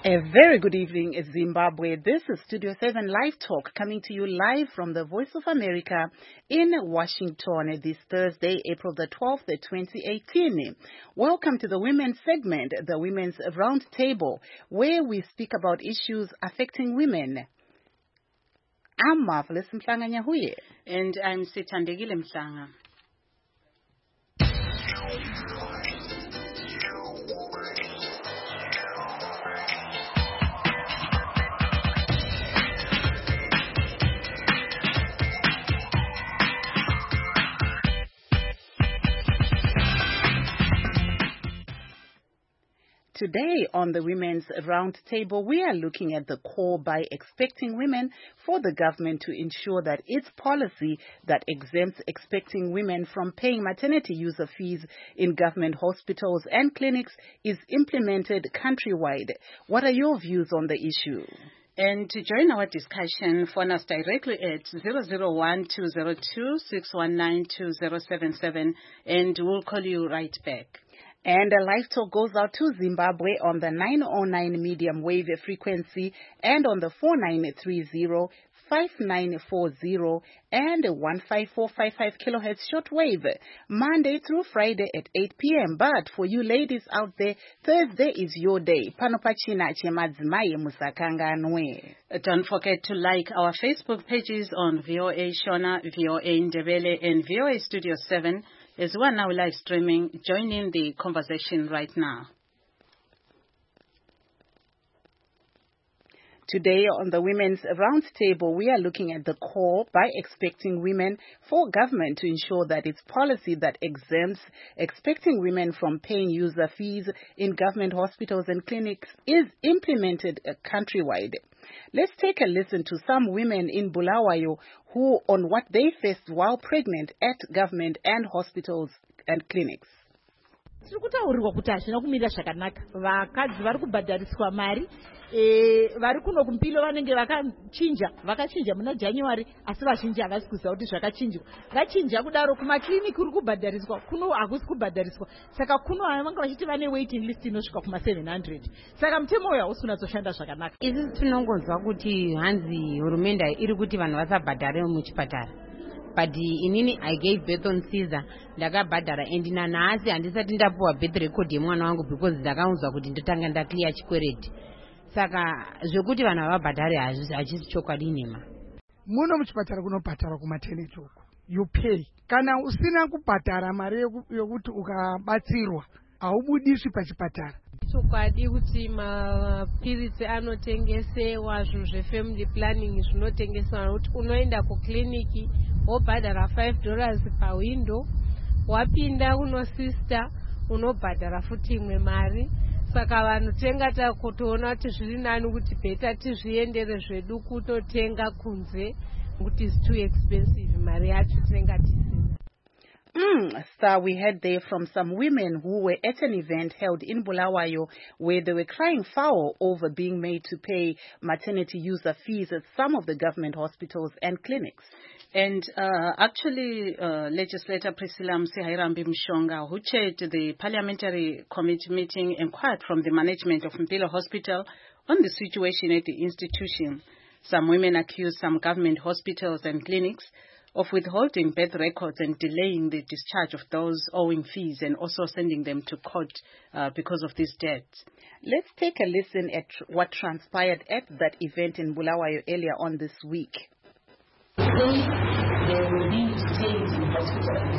A very good evening, Zimbabwe. This is Studio 7 Live Talk coming to you live from the Voice of America in Washington this Thursday, April the 12th, 2018. Welcome to the women's segment, the Women's Roundtable, where we speak about issues affecting women. I'm Marvelous Mhlanga Nyahuye. And I'm Sithandekile Mhlanga. Today on the Women's Roundtable, we are looking at the call by expecting women for the government to ensure that its policy that exempts expecting women from paying maternity user fees in government hospitals and clinics is implemented countrywide. What are your views on the issue? And to join our discussion, phone us directly at 001-202-619-2077 and we'll call you right back. And a live talk goes out to Zimbabwe on the 909 medium wave frequency and on the 4930, 5940 and 15455 kilohertz shortwave, Monday through Friday at 8 p.m. But for you ladies out there, Thursday is your day. Panopachina chemadzimai musakanganwe. Don't forget to like our Facebook pages on VOA Shona, VOA Ndebele, and VOA Studio 7. As we are now live streaming, join in the conversation right now. Today on the Women's Roundtable, we are looking at the call by expecting women for government to ensure that its policy that exempts expecting women from paying user fees in government hospitals and clinics is implemented countrywide. Let's take a listen to some women in Bulawayo who on what they faced while pregnant at government and hospitals and clinics. Tirikutaurirwa kuti hazvina kumira zvakanaka. Vakadzi vari kubhadhariswa mari, vari kuno kuMpilo vanenge vakachinja muna January, asi vazhinji havasi kuziva kuti zvakachinjwa. Vachinja kudaro kumakliniki kuri kubhadhariswa, kuno hakusi kubhadhariswa. Saka kuno vanga vachiti vane waiting list inosvika kuma 700. Saka mutemo uyu hausi kunatsoshanda zvakanaka. Isi tinongonzwa kuti hanzi hurumende iri kuti vanhu vasabhadhare muchipatara. But inini I gave birth on Caesar, ndakabhadhara and nanhasi handisati ndapuwa birth record yemwana wangu because ndakaunzwa kuti ndotanga ndaclear chikwereti. Saka zvekuti vanhu havabhadhare hachisi chokwadi nema. Muno muchipatara kunobhadhara kumaternity uko. You pay. Kana usina kubhadhara mari yokuti ukabatsirwa haubudiswi pachipatara. Chokwadi kuti mapiritsi anotengesewa zvinhu zvefamily planning zvinotengesewa kuti unoenda kukliniki wobhadhara $5 per window, wapinda unosister unobhadhara futi imwe mari. Saka vanhu tenga takutoona kuti zviri nani kuti beta tizviendere zvedu kutotenga kunze kuti is too expensive mari yacho tenga tisina. So we heard there from some women who were at an event held in Bulawayo where they were crying foul over being made to pay maternity user fees at some of the government hospitals and clinics. And actually, Legislator Priscilla Msihairambi Mshonga, who chaired the Parliamentary Committee meeting, inquired from the management of Mpilo Hospital on the situation at the institution. Some women accused some government hospitals and clinics of withholding birth records and delaying the discharge of those owing fees and also sending them to court because of these debts. Let's take a listen at what transpired at that event in Bulawayo earlier on this week. Today, there will be stays in hospitals.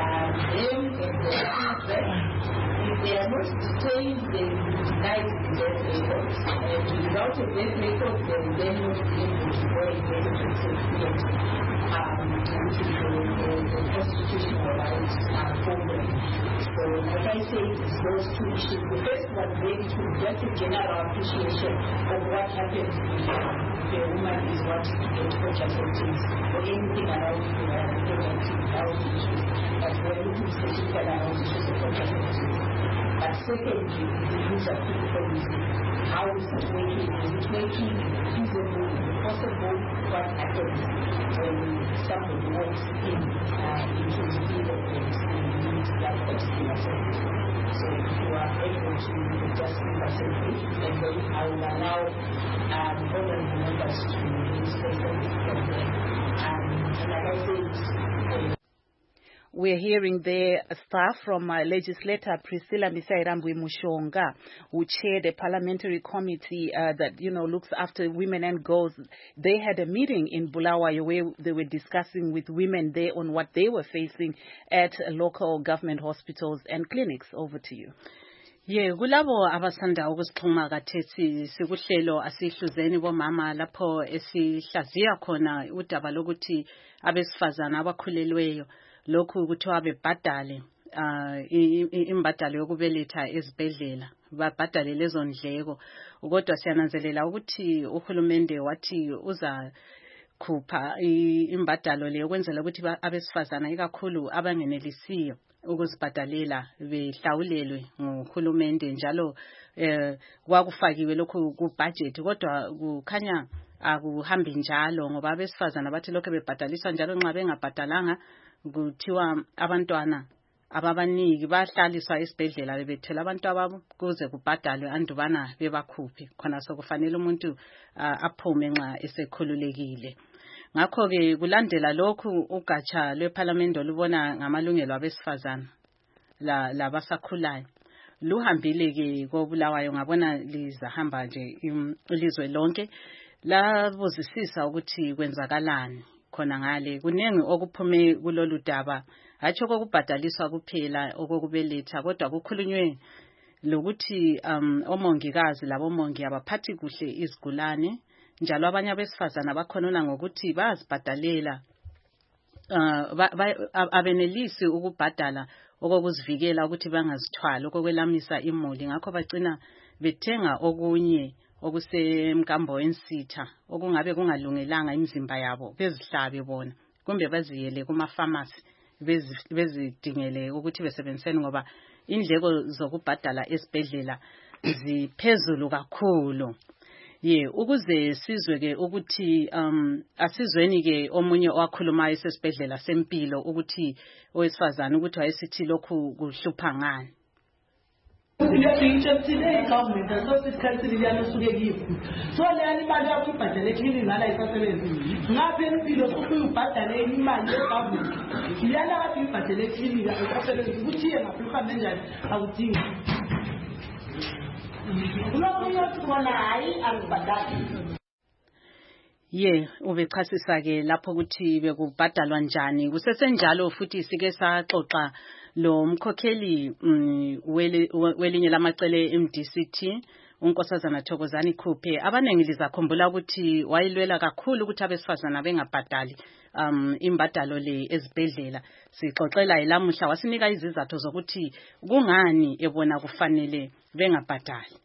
If they are not staying, they deny the death records. And without a death record, they will then not be able to go and get a certificate. Which is the constitutional rights program. So, like I said, it's those two issues. The first one being to just a general appreciation of what happens if a woman is wanting to get contraceptives or anything around reproductive health issues. But we're looking specifically around issues of contraceptives. But secondly, the use of policy. How is it working? Is it working? Feasible? Possible? What happens when somebody walks into the field and needs that particular service? So if you are able to just intercede, and then I will allow honorable members to raise questions from them. And like I said, we're hearing there staff from legislator Priscilla Misayirambwi Mushonga, who chaired a parliamentary committee that looks after women and girls. They had a meeting in Bulawayo where they were discussing with women there on what they were facing at local government hospitals and clinics. Over to you. Kulabo abasanda ukusixhuma kathethi sikuhlelo asihluzeni bomama lapho esihlaziya khona udaba lokuthi abesifazana abakhulelweyo lokhu kuthiwa bebhadale imbadalo yokubeletha ezibhedlela babhadale lezo ndleko kodwa siyananzelela ukuthi uhulumende wathi uza khupha imbadalo le ukwenzela ukuthi abesifazana ikakhulu abangenelisiyo ukuzibhadalela behlawulelwe nguhulumende njalo kwakufakiwe lokhu ku budget kodwa kukhanya akuhambi njalo ngoba abesifazana bathi lokho bebhadaliswa njalo nxa bengabhadalanga kuthiwa abantwana ababaniki bahlaliswa esibhedlela bebethela abantu ababo kuze kubhadalwe andubana bebakhuphe khona sokufanele umuntu aphume nxa esekhululekile. Ngakho ke kulandela lokhu ugatsha lweParliament olubona ngamalungelo abesifazana labasakhulayo luhambile ke koBulawayo ngabona lizahamba nje ilizwe lonke labuzisisa ukuthi kwenzakalani khona ngale kunengi okuphume kulolu daba hatsho kokubhadaliswa kuphela okokubeletha kodwa kukhulunywe lokuthi omongikazi labomongi abaphathi kuhle izigulane njalo abanye abesifazana bakhonona ngokuthi bazibhadalela abenelisi ukubhadala okokuzivikela ukuthi bangazithwala okokwelamisa imuli ngakho bagcina bethenga okunye okusemkambo ensitha okungabe kungalungelanga imizimba yabo bezihlabe bona kumbe baziyele kuma pharmacy bezidingele ukuthi besebenziseni ngoba indleko zokubhadala esibhedlela ziphezulu kakhulu. Ukuze sizwe ke ukuthi asizweni ke omunye owakhulumayo esesibhedlela sempilo ukuthi owesifazana ukuthi wayesithi lokhu kuhlupha ngani. Government does not cancel so le imali yakho ibhadale ekhini ngala isasebenzi ngapha empilo ukuyibhadale imali yegovernment iyala kathi ibhadale ekhini isasebenzi ukuthi yena ngapha kanjani akudingi ubechasisa ke lapho ukuthi bekubhadalwa njani kusesenjalo futhi sike saxoxa lo mkhokheli welinye lamacele MDCT uNkosazana Thokozani Khuphe abanengi lizakhumbula ukuthi wayilwela kakhulu ukuthi abesifazana bengabhadali imbadalo le ezibhedlela sixoxela ilamuhla wasinika izizathu zokuthi kungani ebona kufanele bengabhadali.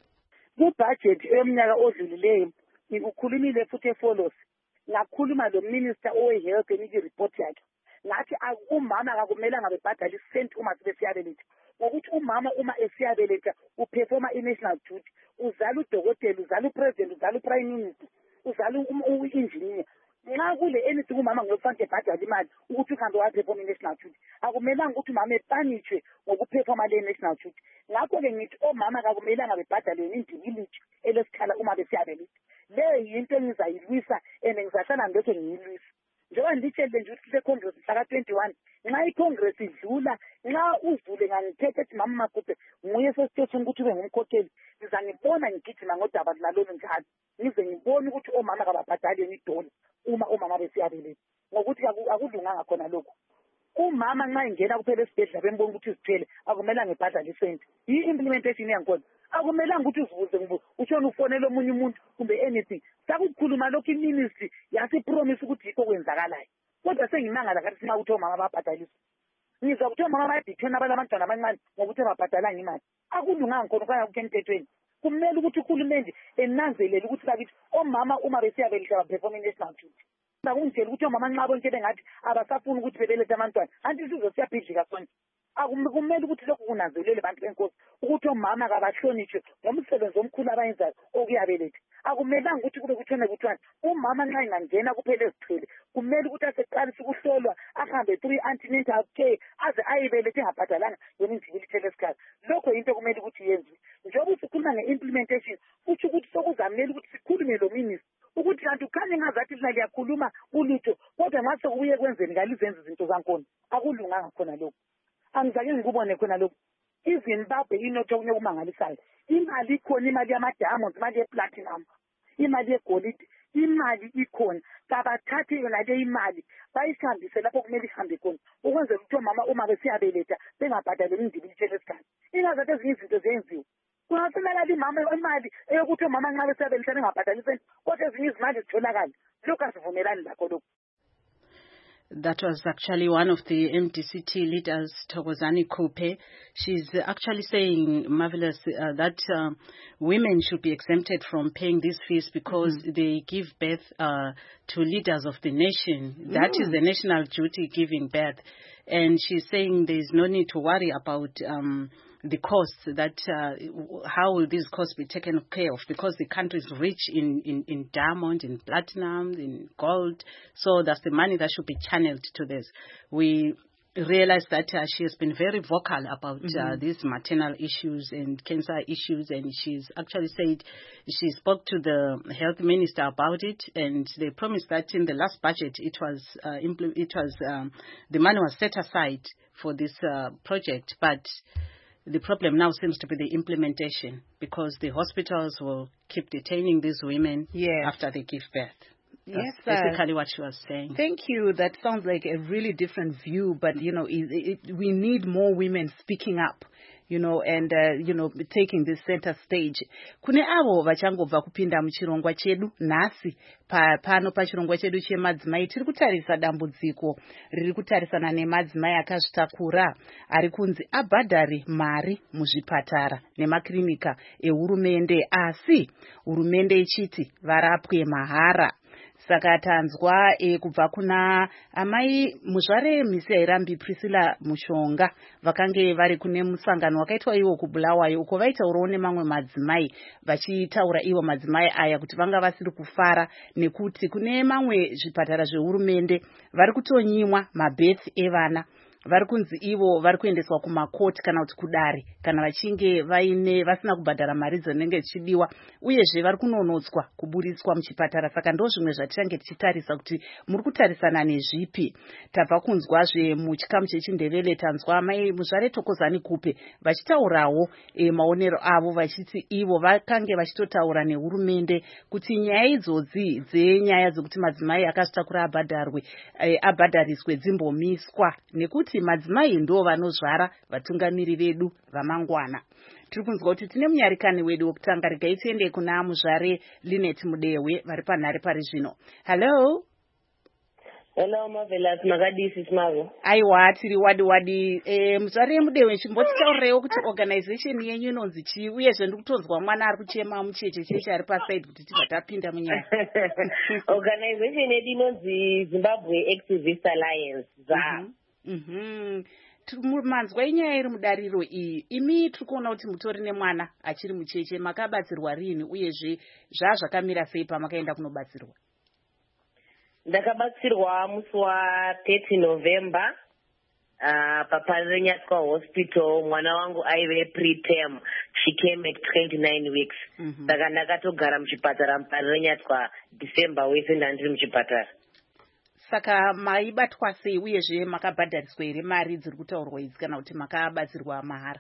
Budget eminyaka odlulileyo ukukhulumile futhi efollows ngakhuluma lo minister owehealth enike report yakhe ngathi umama akakumelanga bebhadala isent uma sebesiyabeletha ngokuthi umama uma esiyabeletha uperforma i-national duty uzala udokotela uzala upresident uzala uprime minister uzala u-engineer nxa kule anything umama ngokufanele ebhadala imali ukuthi uhambe waperforma i-national duty akumelanga ukuthi umama epanishwe ngokuperforma le-national duty ngakho-ke ngithi omama akakumelanga bebhadale indikilithi elesikhala uma besiyabeletha leyo yinto engizayilwisa and ngizahlala ngilokho ngiyilwisa njengoba nditshele nje ukuthi secongress mhlaka 21 nxa icongress idlula nxa udlule ngangithethe ethi mama Makhuphe nguye sesithethe ukuthi ube ngumkhokheli ngizangibona ngigijima ngodaba lalolu njalo ngize ngibone ukuthi omama kababhadaleni idola uma omama besiyabeletha ngokuthi akulunganga khona lokho umama nxa ingena kuphela esibhedlela bembona ukuthi izithwele akumelanga ebhadale isenti i-implementation yakhona akumelanga ukuthi uzibuze utshona ufonela omunye umuntu kumbe anything sakukhuluma lokhu iministry yasipromise ukuthi yikho kwenzakalayo kodwa sengimangala ngathi sima ukuthi omama babhadaliswa ngizwa ukuthi omama bayadithena abalabantwana abancane ngokuthi babhadalanga imali akulunganga khona kwaya kukho emthethweni kumele ukuthi uhulumende enanzelele ukuthi sakithi omama uma besiyabeletha baperforma i-national duty ngakungitshela ukuthi omama nxa bonke bengathi abasafuni ukuthi bebelethe abantwana anti isizwe siyabhidlika sonke akumele ukuthi lokhu kunanzelele bantu benkosi ukuthi omama kabahlonitshwe ngomsebenzi omkhulu abayenzayo okuyabeletha akumelanga ukuthi kube kuthona kuthiwani umama nxa ingangena kuphela ezithwele kumele ukuthi aseqalisa ukuhlolwa ahambe 3 antenatal care aze ayibelethe engabhadalanga yona individual esikhathi lokho yinto kumele ukuthi yenziwe njengoba sikhuluma nge-implementation kutsho ukuthi sokuzamele ukuthi sikhulume lo minister ukuthi kanti ukhanye ngazathi lina liyakhuluma ulutho kodwa nxa sekubuye kwenzeni kalizenzi izinto zankona akulunganga khona lokho angizake ngikubone khona lokho iZimbabwe inotho okunye okumangalisayo imali ikhona imali yama-diamonds imali ye-platinum imali yegolide imali ikhona kabathathe yona le imali bayihambise lapho kumele ihambe khona ukwenzela ukuthi omama uma besiyabeletha bengabhadaleli individual esikhathi ingazathi ezinye izinto zenziwe kungasenakala imali eyokuthi omama nxa besiyabeletha bengabhadaliseni kodwa ezinye izimali zitholakala lokhu asivumelani lakho lokhu. That was actually one of the MDCT leaders, Thokozani Kupe. She's actually saying, Marvelous, that women should be exempted from paying these fees because they give birth to leaders of the nation. That is the national duty, giving birth. And she's saying there's no need to worry about the costs, that how will these costs be taken care of, because the country is rich in diamond, in platinum, in gold, so that's the money that should be channeled to this. We realize that she has been very vocal about these maternal issues and cancer issues, and she's actually said she spoke to the health minister about it, and they promised that in the last budget the money was set aside for this project, but the problem now seems to be the implementation, because the hospitals will keep detaining these women after they give birth. That's basically what she was saying. Thank you. That sounds like a really different view, but, you know, we need more women speaking up, you know, and, you know, taking the center stage. Kune avo vachangobva kupinda muchirongwa chedu nhasi pano pachirongwa chedu chemadzimai tiri kutarisa dambudziko riri kutarisana nemadzimai akazvitakura ari kunzi abhadhare mari muzvipatara nemakirinika ehurumende, asi hurumende ichiti varapwe mahara. Saka tanzwa kubva kuna amai muzvare misi airambi Priscilla Mushonga vakange vari kune musangano wakaitwa iwo kuBulawayo uko vaitaurawo nemamwe madzimai vachitaura iwo madzimai aya kuti vanga vasiri kufara nekuti kune mamwe zvipatara zvehurumende vari kutonyimwa mabhethi evana, vari kunzi ivo vari kuendeswa kumakoti kana kuti kudare kana vachinge vasina kubhadhara mari dzinenge dzichidiwa, uyezve vari kunonotswa kuburiswa muchipatara. Saka ndo zvimwe zvatichange tichitarisa kuti muri kutarisana nezvipi. Tabva kunzwazve muchikamu chechindevele tanzwa mai muzvare Thokozani Kupe vachitaurawo maonero avo vachiti ivo vakange vachitotaura nehurumende kuti nyaya idzodzi dzenyaya dzekuti madzimai akazvitakura abhadhariswe dzimbomiswa, nekuti madzimai ndo vanozvara vatungamiri vedu vamangwana. Tiri kunzwa kuti tine munyarikani wedu wokutanga, regai tiende kuna muzvare Linet Mudewe vari panhare pari zvino. Hello. Hello Marvelous, makadisi Smavo. Aiwa, tiri wadi. Muzvare Mudewe chimbotitaurewo kuti organization yenyu inonzi chii, uyezve ndiri kutonzwa mwana ari kuchema mucheche ari paside kuti tibva tapinda munyaya. Organization yedu inonzi Zimbabwe Activist Alliance, ZA. Manzwa inyaya iri mudariro iyi, imi tiri kuona kuti mutori nemwana achiri mucheche, makabatsirwa rini uyezve zvazvakamira sei pamakaenda kunobatsirwa? Ndakabatsirwa musi wa30 November paParirenyatwa Hospital. Mwana wangu aive preterm, she came at 29 weeks. Saka ndakatogara muchipatara muParirenyatwa December wese ndandiri muchipatara. Saka maibatwa sei uyezve makabhadhariswa here mari dziri kutaurwa idzi kana kuti makabatsirwa mahara?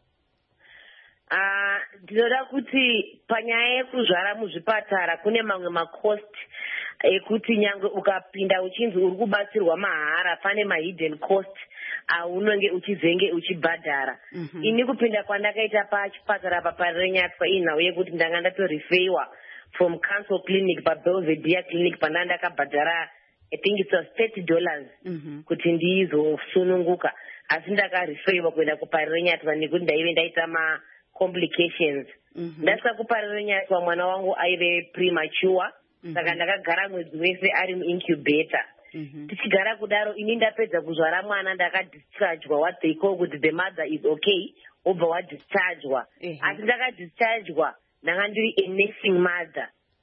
Ndinoda kuti panyaya yekuzvara muzvipatara kune mamwe macost ekuti nyangwe ukapinda uchinzi uri kubatsirwa mahara pane mahidden cost aunenge uchizenge uchibhadhara. Ini kupinda kwandakaita pachipatara paParirenyatwa inhau yekuti ndanga ndatorifeiwa from Council Clinic paBelvedere Clinic pandanga ndakabhadhara I think it was $30 kuti ndizosununguka, asi ndakarifeiwa kuenda kuParirenyatwa nekuti ndaive ndaita complications. Ndasvika kuParirenyatwa mwana wangu aive premature, saka ndakagara mwedzi wese ari muincubator. Tichigara kudaro ini ndapedza kuzvara mwana ndakadischargewa, what they call kuti the mother is okay, obva wadischargewa. Asi ndakadischargewa ndanga ndiri a nursing mother.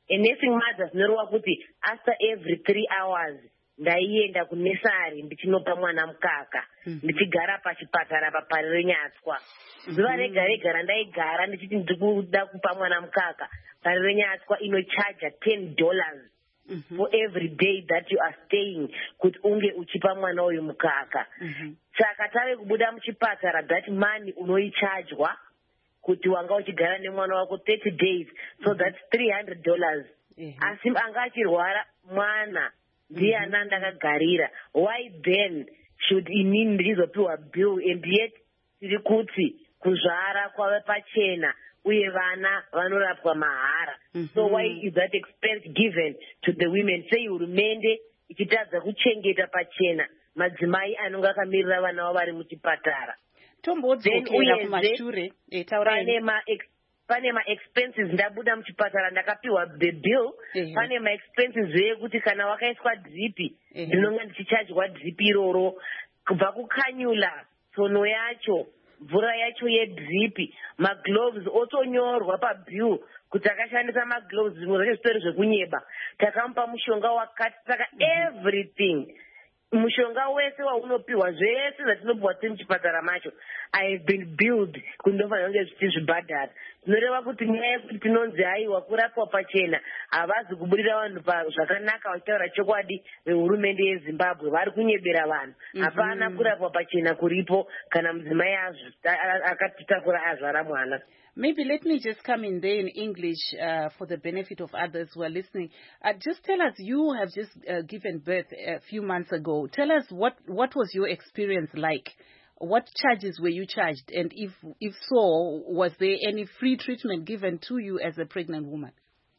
a nursing mother zinoreva kuti after every 3 hours ndaienda kunesari ndichinopa mwana mukaka ndichigara pachipatara papariro nyatswa zuva rega rega randaigara ndichiti ndikuda kupa mwana mukaka pariro nyatswa inochaja $10 for every day that you are staying kuti unge uchipa mwana uyu mukaka saka tave kubuda muchipatara that money unoichajwa kuti wanga uchigara nemwana wako 30 days so that's $300 asi anga achirwara mwana ndiye ana ndakagarira why then should inini ndichizopiwa bill and yet tiri kuti kuzvara kwave pachena uye vana vanorapwa mahara so why is that expense given to the women sei hurumende ichitadza kuchengeta pachena madzimai anonga akamirira vana vavo vari muchipatara tombodzokera kumashure pane ma-expenses ndabuda muchipatara ndakapiwa the bill pane ma-expenses ekuti kana wakaiswa dripi ndinonga ndichichajwa dripi iroro kubva kukanyula tsono yacho mvura yacho yedripi magloves otonyorwa pabill kuti akashandisa magloves zvimwe zvacho zvitori zvekunyeba takamupa mushonga wakati saka everything mushonga wese waunopiwa zvese zvatinopiwa tiri muchipatara macho I have been billed kuti ndofanira kunge zvichizvibhadhara tinoreva kuti nyaya yekuti tinonzi haiwa kurapwa pachena havazi kuburira vanhu zvakanaka vachitaura chokwadi vehurumende yezimbabwe vari kunyebera vanhu hapana kurapwa pachena kuripo kana mudzimai akatitakura azvara mwana. Maybe let me just come in there in English for the benefit of others who are listening. Just tell us, you have just given birth a few months ago. Tell us what was your experience like? What charges were you charged? And if so, was there any free treatment given to you as a pregnant woman?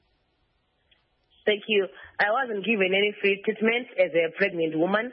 Thank you. I wasn't given any free treatment as a pregnant woman.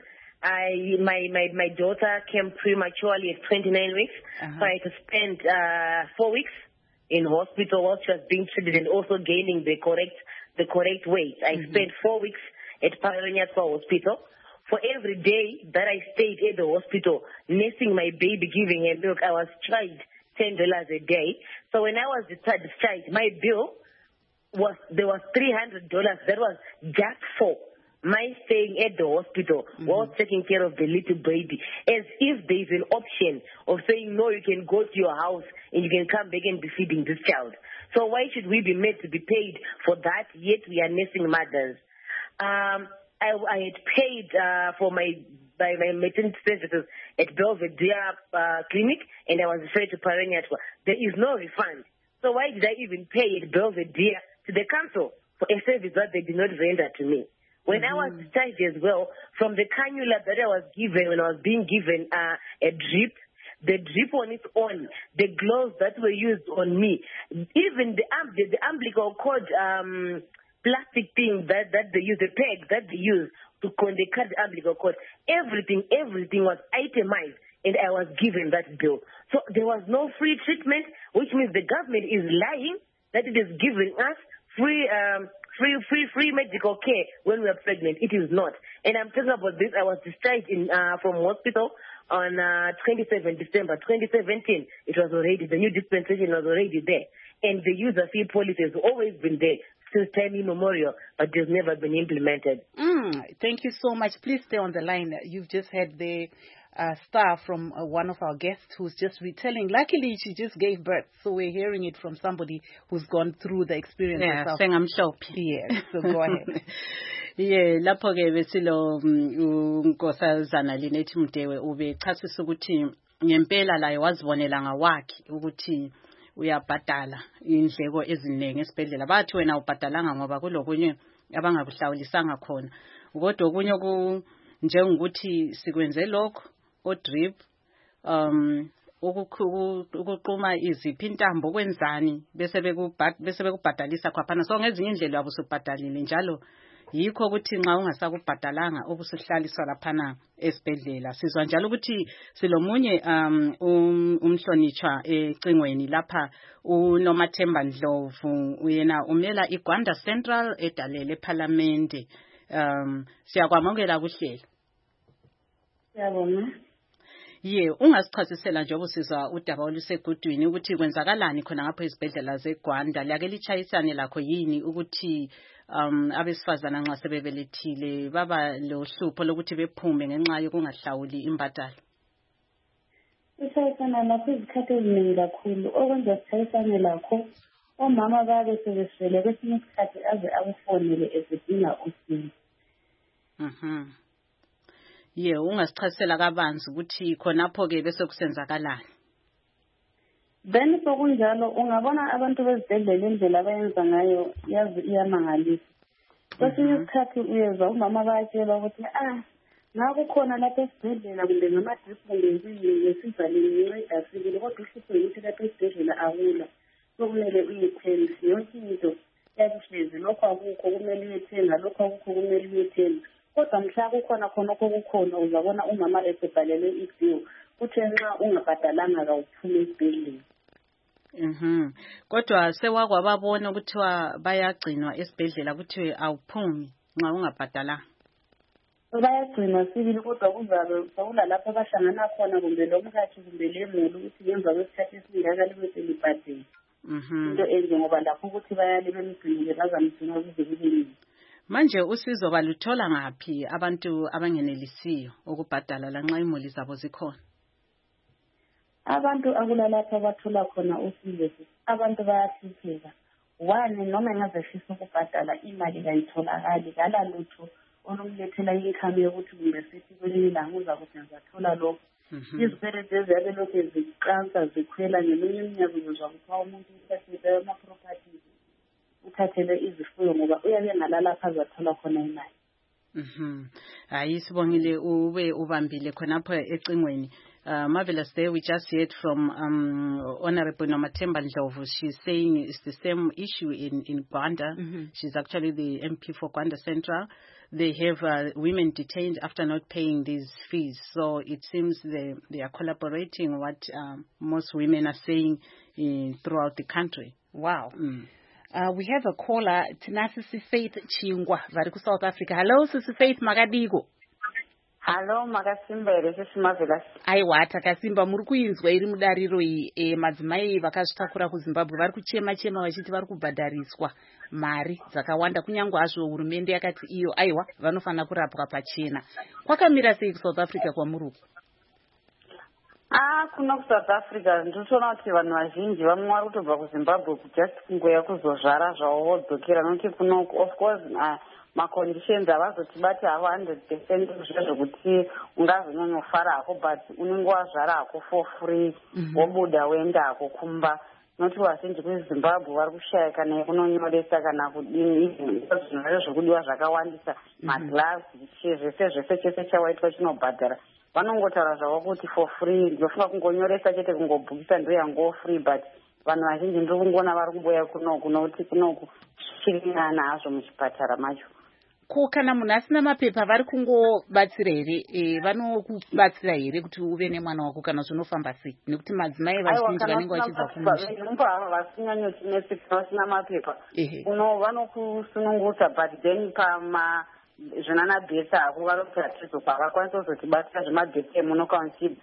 My daughter came prematurely at 29 weeks, so I had to spend 4 weeks in hospital while she was being treated and also gaining the correct weight. I spent 4 weeks at Paranyatwa Hospital. For every day that I stayed at the hospital, nursing my baby, giving her milk, I was charged $10 a day. So when I was discharged, my bill was $300. That was just for my staying at the hospital while taking care of the little baby, as if there is an option of saying, no, you can go to your house and you can come back and be feeding this child. So why should we be made to be paid for that, yet we are nursing mothers? I had paid for my maternity services at Belvedere Clinic, and I was referred to Paranyatwa. There is no refund. So why did I even pay at Belvedere to the council for a service that they did not render to me? When I was discharged as well, from the cannula that I was given, when I was being given a drip, the drip on its own, the gloves that were used on me, even the umbilical cord plastic thing that they use, the peg that they use to cut the umbilical cord, everything was itemized, and I was given that bill. So there was no free treatment, which means the government is lying that it is giving us free medical care when we are pregnant. It is not. And I'm talking about this. I was discharged from hospital on 27 December 2017. It was already, the new dispensation was already there. And the user fee policy has always been there since time immemorial, but it has never been implemented. Thank you so much. Please stay on the line. You've just had the star from one of our guests who's just retelling. Luckily, she just gave birth, so we're hearing it from somebody who's gone through the experience herself. Yes, so go ahead. Yeah, lapho ke besilo unkosazana Linethi Mdewe ubechasisa ukuthi ngempela la wazibonela ngawakhe ukuthi uyabhadala indleko eziningi esibhedlela. Bathi wena ubhadalanga ngoba kulokunye abangakuhlawulisanga khona. Kodwa okunye njengokuthi sikwenze lokho o drip ukuqhuma iziphi intambo kwenzani bese bekubhadalisa kwaphana. So ngezinye indlela abusubhadalile njalo yikho ukuthi nxa ungasakubhadalanga obusuhlaliswa laphana esibhedlela. Sizwa njalo ukuthi silomunye umhlonitshwa ecingweni lapha uNomathemba Ndlovu uyena umela iGwanda Central edalele eParliament. Siyakwamukela kuhlelo. Siyabonga. Ungasichasisela nje obusizwa udaba olusegudwini ukuthi kwenzakalani khona ngapho ezibhedlela zeGwanda. Liyake lichayisane lakho yini ukuthi abesifazana nxa sebebelethile baba lohlupho lokuthi bephume ngenxa yokungahlawuli imbadalo? Isayisana lapho izikhathi eziningi kakhulu okwenza sithayisane lakho omama babe sebeswele kwesinye isikhathi aze akufonele ezidinga usizo. Ungasichasisela kabanzi ukuthi khonapho-ke bese kusenzakalani. Then sokunjalo ungabona abantu bezibhedlela indlela abayenza ngayo yazi iyamangalisa. Kwesinye isikhathi uyezwa umama bayatshela ukuthi ngakukhona lapha esibhedlela kumbe ngamadrip kumbe ngesizalini inceda afikile kodwa uhlupho ukuthi lapha esibhedlela akula sokumele uyithenge yonke into yakuhlezi lokho akukho kumele uyethenga lokho akukho kumele uyethenga kodwa mhla kukhona khonokho kukhona uzabona umama esebhalele ibill kuthe nxa ungabhadalanga kawuphume esibhedlela. Kodwa sewakwababona ukuthiwa bayagcinwa esibhedlela kuthiwe awuphumi nxa ungabhadalanga? Bayagcinwa sibili kodwa kuzabe sokulalapho abahlangana khona kumbe lomkhathi kumbe lemuli ukuthi ngemva kwesikhathi esingaka libe selibhadele. Into enjengoba lapho ukuthi bayale bemgcinile bazamgcina kuze kube nini. Manje usizo baluthola ngaphi abantu abangenelisiyo ukubhadala lanxa imuli zabo zikhona? Abantu akulalapho abathola khona usizo abantu bayahlupheka. One noma engazefisa ukubhadala imali kayitholakali kala lutho olumlethela income yokuthi kumbe sithi kwelinye ilanga uza kuthi ngizathola lokho. Izikweletu eziyabe lokhu ziqansa zikhwela ngeminye iminyaka uzozwa kuthiwa umuntu uthathele ama-properties uthathele izifuyo ngoba uyabe engalalapha azathola khona imali. Hayi sibongile ube ubambile khonapho ecingweni. Marvelous there we just heard from Honorable Nomathemba Ndlovu. She's saying it's the same issue in Gwanda. She's actually the MP for Gwanda Central. They have women detained after not paying these fees. So it seems they are collaborating what most women are saying throughout the country. Wow. We have a caller, Sisi Faith Chingwa, Variku South Africa. Hello, Sisi Faith Magadigo. Hello, Magasimbere, this is Marvelous. Aiwa, Takasimba, muri kuinzwa iri mudariro madzimai vakazvitakura kuZimbabwe vari kuchema vachiti vari kubhadhariswa mari dzakawanda kunyange hazvo hurumende yakati iyo aiwa vanofana kurapwa pachena. Kwakamira sei kuSouth Africa kwamuri uko? Kuno kuSouth Africa ndinotoona kuti vanhu vazhinji vamwe vari kutobva kuZimbabwe just kungoya kuzozvara zvavo vodzokera nokuti kuno of course maconditions havazotibati havo 100% zvezvokuti ungazonyanyofara hako but unenge wazvara hako for free wobuda woenda hako kumba nokuti vazhinji kuZimbabwe vari kushaya kana yekunonyoresa kana kudini zvinhu zvokudiwa zvakawandisa magloves zvese chese chawaitwa chinobhadhara vanongotaura zvavo kuti for free ndofunga kungonyoresa chete kungobhukisa ndo yango free but vanhu vazhinji ndiri kungoona vari kumboya kunoku nokuti kunoku zvichirinana hazvo muchipatara macho. Kana munhu asina mapepa vari kungobatsira here vanokubatsira here kuti uve nemwana wako kana zvinofamba sei nekuti madzimai vazhinji vanenge vachibva kumusha vasinyanyoti nesi kana vasina mapepa vanokusunungusa but then zvinanabhesi ako vanoti hatizopa vakwanisa kuzotibatsira zvemabhesi emunokauntiba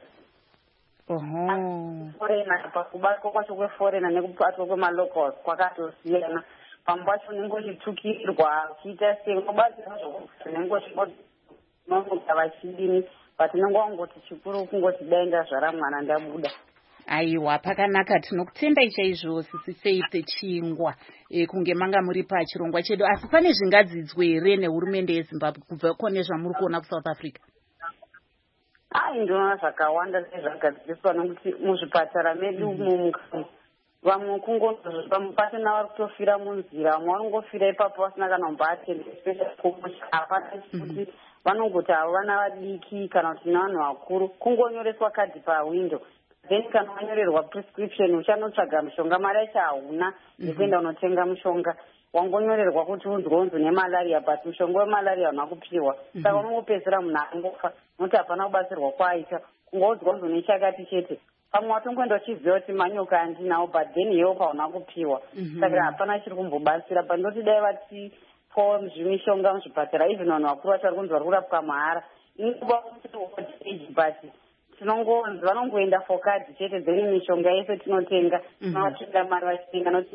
forena pakubatwa kwacho kweforena nekubatwa kwemalocals kwakatosiyana pamwe pacho unenge uchitukirwa uchiita seunobatsira zvinenge uchinongoita vachidini but unenge wangoti chikuru kungoti dainda zvara mwana ndabuda. Aiwa, pakanaka tinokutendai chaizvo Sisi Faith Chingwa kunge manga muri pachirongwa chedu asi pane zvingadzidzwe here nehurumende yeZimbabwe kubva kone zvamuri kuona kuSouth Africa? Ndinoona zvakawanda zvagadziriswa nokuti muzvipatara medu vamwe kungozvamwe pasina vari kutofira munzira vamwe vanongofira ipapo vasina kana kumbaatenda especially kumusha hapana kuti vanongoti havo vana vadiki kana kuti navanhu vakuru kungonyoreswa kadhi pawindo then kana wanyorerwa prescription uchanotsvaga mushonga mari yacho hauna yekuenda unotenga mushonga wangonyorerwa kuti unzwe nemalaria but mushonga wemalaria hauna kupiwa saka unongopedzera munhu angofa nokuti hapana kubatsirwa kwaita kungoudzwa kunzi nechakati chete pamwe watongoenda uchiziva kuti manyoka handinawo but then iyewo pauna kupiwa saka hapana chiri kumbobatsira but ndoti dai vatipawo zvimishonga muzvipatara even vanhu vakuru vacho vari kunzi vari kurapwa mahara inguva kuti but tinongonzi vanongoenda for card chete dzeni mishonga yese tinotenga vanotsvida mari vachitenga nokuti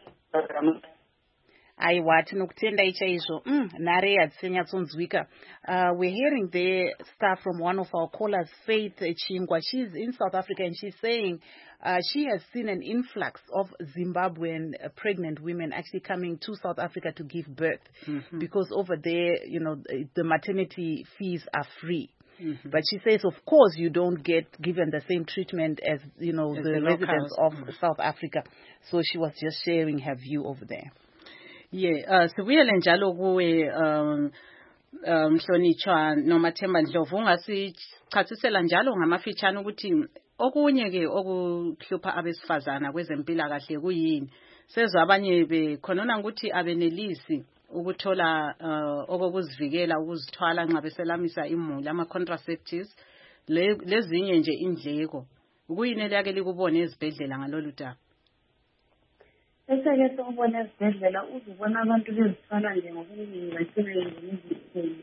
aiwa tinokutendai chaizvo nhare hadzisanyatsonzwika. We're hearing the stuff from one of our callers, Faith Chingwa. She's in South Africa and she's saying she has seen an influx of Zimbabwean pregnant women actually coming to South Africa to give birth because over there, the maternity fees are free. But she says, of course, you don't get given the same treatment as, the residents of South Africa. So she was just sharing her view over there. Yeah, sibuyele njalo kuwe Mhlonitshwa noMathemba Ndlovu ungasichasisela njalo ngamafitshane ukuthi okunye ke okuhlupha abesifazana kwezempilakahle kuyini. Sezwe abanye bekhonona ukuthi abenelisi ukuthola okokuzivikela ukuzithwala nxa beselamisa imuli ama contraceptives lezinye nje indleko. Kuyini eliyake likubone ezibhedlela ngalolu daba? Eseke sokubona ezibhedlela uzibona abantu bezithwala nje ngokuningi bagcina izitheli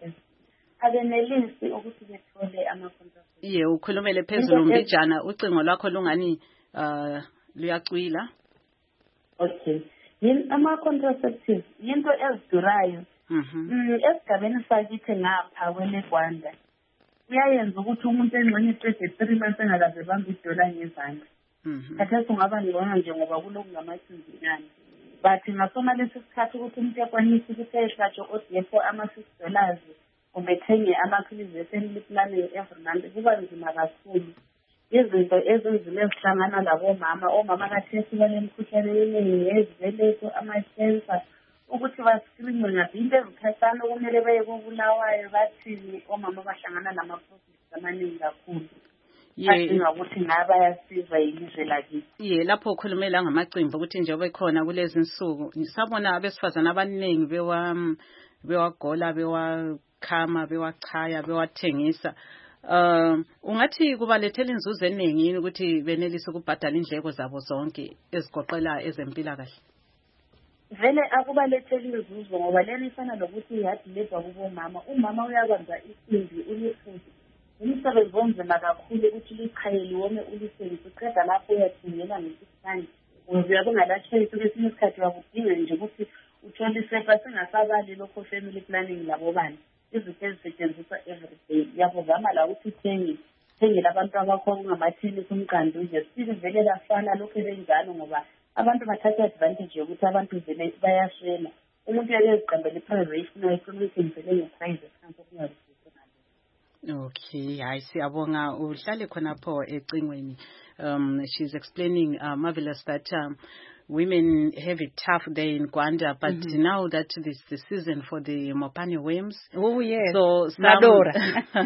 abenelisi ukuthi bethole ama-contraceptives. Ukhulumele phezulu Mbijana, ucingo lwakho lungani luyacwila. Okay, ama-contraceptives yinto ezidurayo esigabeni sakithi ngapha kweleGwanda kuyayenza ukuthi umuntu engxenye 3 months engakaze bamba idola ngezandla. Khathesi ungaba ngibona nje ngoba kulokungamasinzinyana but ngasona lesi sikhathi ukuthi umuntu yakwanisa ukuthi ayehlatshwe odiyefo ama-$6 kumbe ethenge amaphilisi e-family planning every month kuba nzima kakhulu. Izinto ezinzima ezihlangana labomama, omama kathesi banemikhuhlane eminingi yezibeletho, ama-cancer, ukuthi baskrinwe ngaphi into ezikhathana okumele baye koBulawayo bathini omama bahlangana nama-problems amaningi kakhulu. Ukuthi ngaba yasizwa yilizwe lakithi. Lapho ukhulumela ngamacimbi ukuthi njengoba ekhona kulezi insuku sabona abesifazana abaningi bewagola bewakhama bewachaya bewathengisa. Ungathi kubalethela inzuzo eningi yini ukuthi benelise ukubhadala indleko zabo zonke ezigoqela ezempilakahle? Vele akubalethela inzuzo ngoba lena ifana nokuthi ihadi ledwa kubomama. Umama uyakwenza isimbi ulifuthi umsebenzi onzima kakhulu ukuthi lichayeli wome ulisebenzise uqeda lapho uyathingela ngesikhathi uzoya kungalashela kwesinye isikhathi wakudinga nje ukuthi uthole isepa singasabali lokho family planning labo bani izinto ezisetshenziswa everyday yabozama la ukuthi thengela abantu abakhona ngamathini kumqando nje sile vele lafana lokho ebenjalo ngoba abantu bathatha advantage yokuthi abantu vele bayashela umuntu yakeziqambela i-private ayifuna ukuyenzela nge-private kanti kungazi. Okay, siyabonga uhlale khonapho ecingweni. She's explaining marvelous that women have it tough there in Gwanda, but now that this is the season for the Mopane worms. Oh yes. So some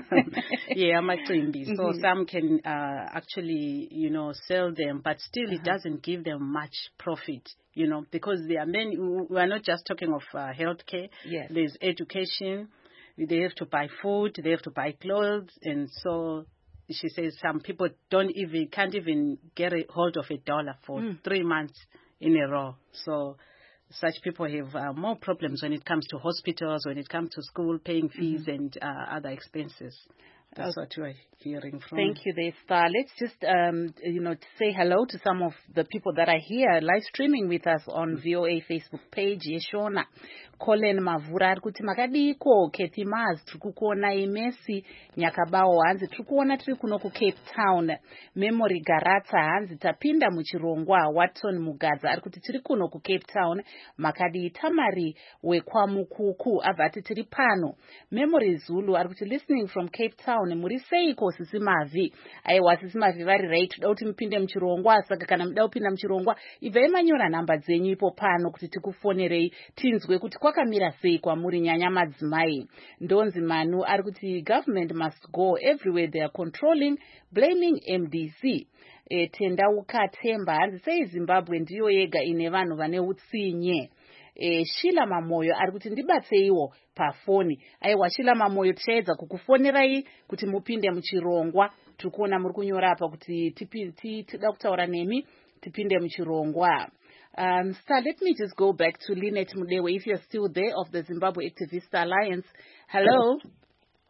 so some can actually sell them, but still it doesn't give them much profit. Because there are many. We are not just talking of healthcare. Yes. There's education. They have to buy food, they have to buy clothes, and so she says some people can't even get a hold of $1 for 3 months in a row. So such people have more problems when it comes to hospitals, when it comes to school, paying fees and other expenses. That's what we're hearing from. Thank you, there, Star. Let's just, say hello to some of the people that are here live streaming with us on VOA Facebook page. Yeshona, Colin Mavura, kuti makadiko, Keti Maz, Trukuona Imesi, Nyakabao, Hanzi, Trukuona Trikuno ku Cape Town, Memory Garata, Hanzi, Tapinda Muchirongwa, Watson Mugaza, Arkuti Trikuno ku Cape Town, Makadi Tamari, Wekwamukuku, Avati Tripano, Memory Zulu, Arkuti listening from Cape Town, Muriseiko, Sisimavi, aiwa Sisimavi vari right, dauti mpinde mchirongwa, saka kana mdau pinda mchirongwa, iva emanyora namba dzenyu ipo pano kuti tikufonerei tinzwe kuti kwakamira sei kwamuri nyanya madzimai. Ndonzi Manu ari kuti government must go everywhere they are controlling, blaming MDC. Tendauka Temba hanzi sei Zimbabwe ndiyo yega ine vanhu vane utsinye. Shila Mamoyo ari kuti ndibatseiwo pafoni. Aiwa Shila Mamoyo tichaedza kukufonerai kuti mupinde muchirongwa, tikuona muri kunyora apa kuti tida kutaura nemi tipinde muchirongwa. Sir, let me just go back to Lynette Mudewe if you're still there of the Zimbabwe Activist Alliance. Hello.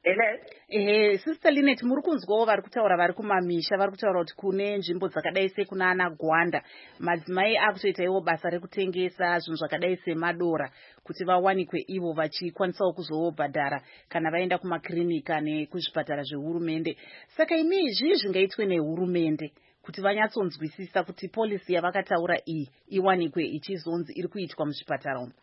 Sister Linet, muri kunzwawo vari kutaura vari kumamisha vari kutaura kuti kune nzvimbo dzakadai sekunana Gwanda madzimai akutoita iwo basa rekutengesa zvinhu zvakadai semadora kuti vawanikwe ivo vachikwanisawo kuzobhadhara kana vaenda kumakirinika nekuzvipatara zvehurumende. Saka imi zvii zvingaitwe nehurumende kuti vanyatsonzwisisa kuti polisi yavakataura iyi iwanikwe ichizonzi iri kuitwa muzvipatara umu?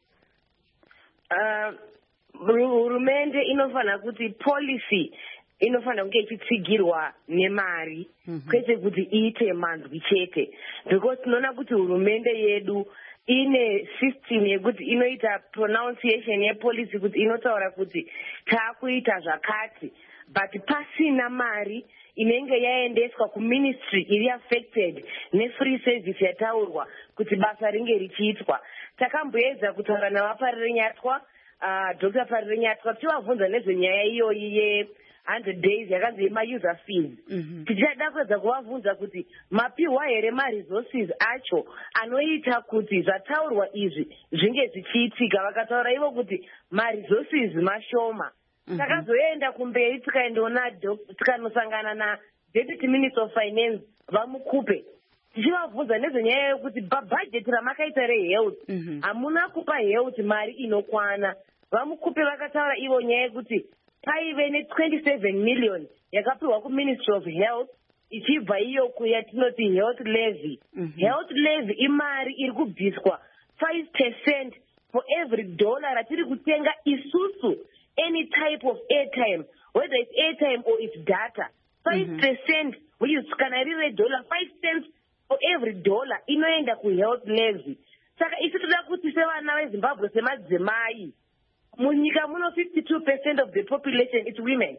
Hurumende inofanira kuti policy inofanira kunge ichitsigirwa nemari kwete kuti iite manzwi chete, because tinoona kuti hurumende yedu ine system yekuti inoita pronunciation yepolicy kuti inotaura kuti taakuita zvakati, but pasina mari inenge yaendeswa kuministry iri affected nefree service yataurwa kuti basa ringe richiitwa. Takamboedza kutaura navaparire nyatwa Dr. Parire Nyatwa tivabvunza nezvenyaya iyoyi ye100 days yakanzi yema-user fees. Tichada kuedza kuvabvunza kuti mapiwa here ma-resources acho anoita kuti zvataurwa izvi zvinge zvichiitika. Vakataura ivo kuti ma-resources mashoma. Takazoenda kumberi tikanosangana na Deputy Minister of Finance vamukupe tichivabvunza nezvenyaya yekuti bhajeti ramakaita rehealth hamuna kupa health mari inokwana. Vamukupe vakataura ivo nyaya yekuti paive ne27 million yakapiwa kuMinistry of Health ichibva iyo kuyatinoti health levy. Health levy imari iri kubviswa 5% for every dollar ratiri kutenga isusu any type of airtime, whether it's airtime or it's data. 5% which is kana rire dollar 5 cents for every dollar inoenda kuhealth levy. Saka isi toda kuti sevana veZimbabwe semadzimai munyika muno 52% of the population is women.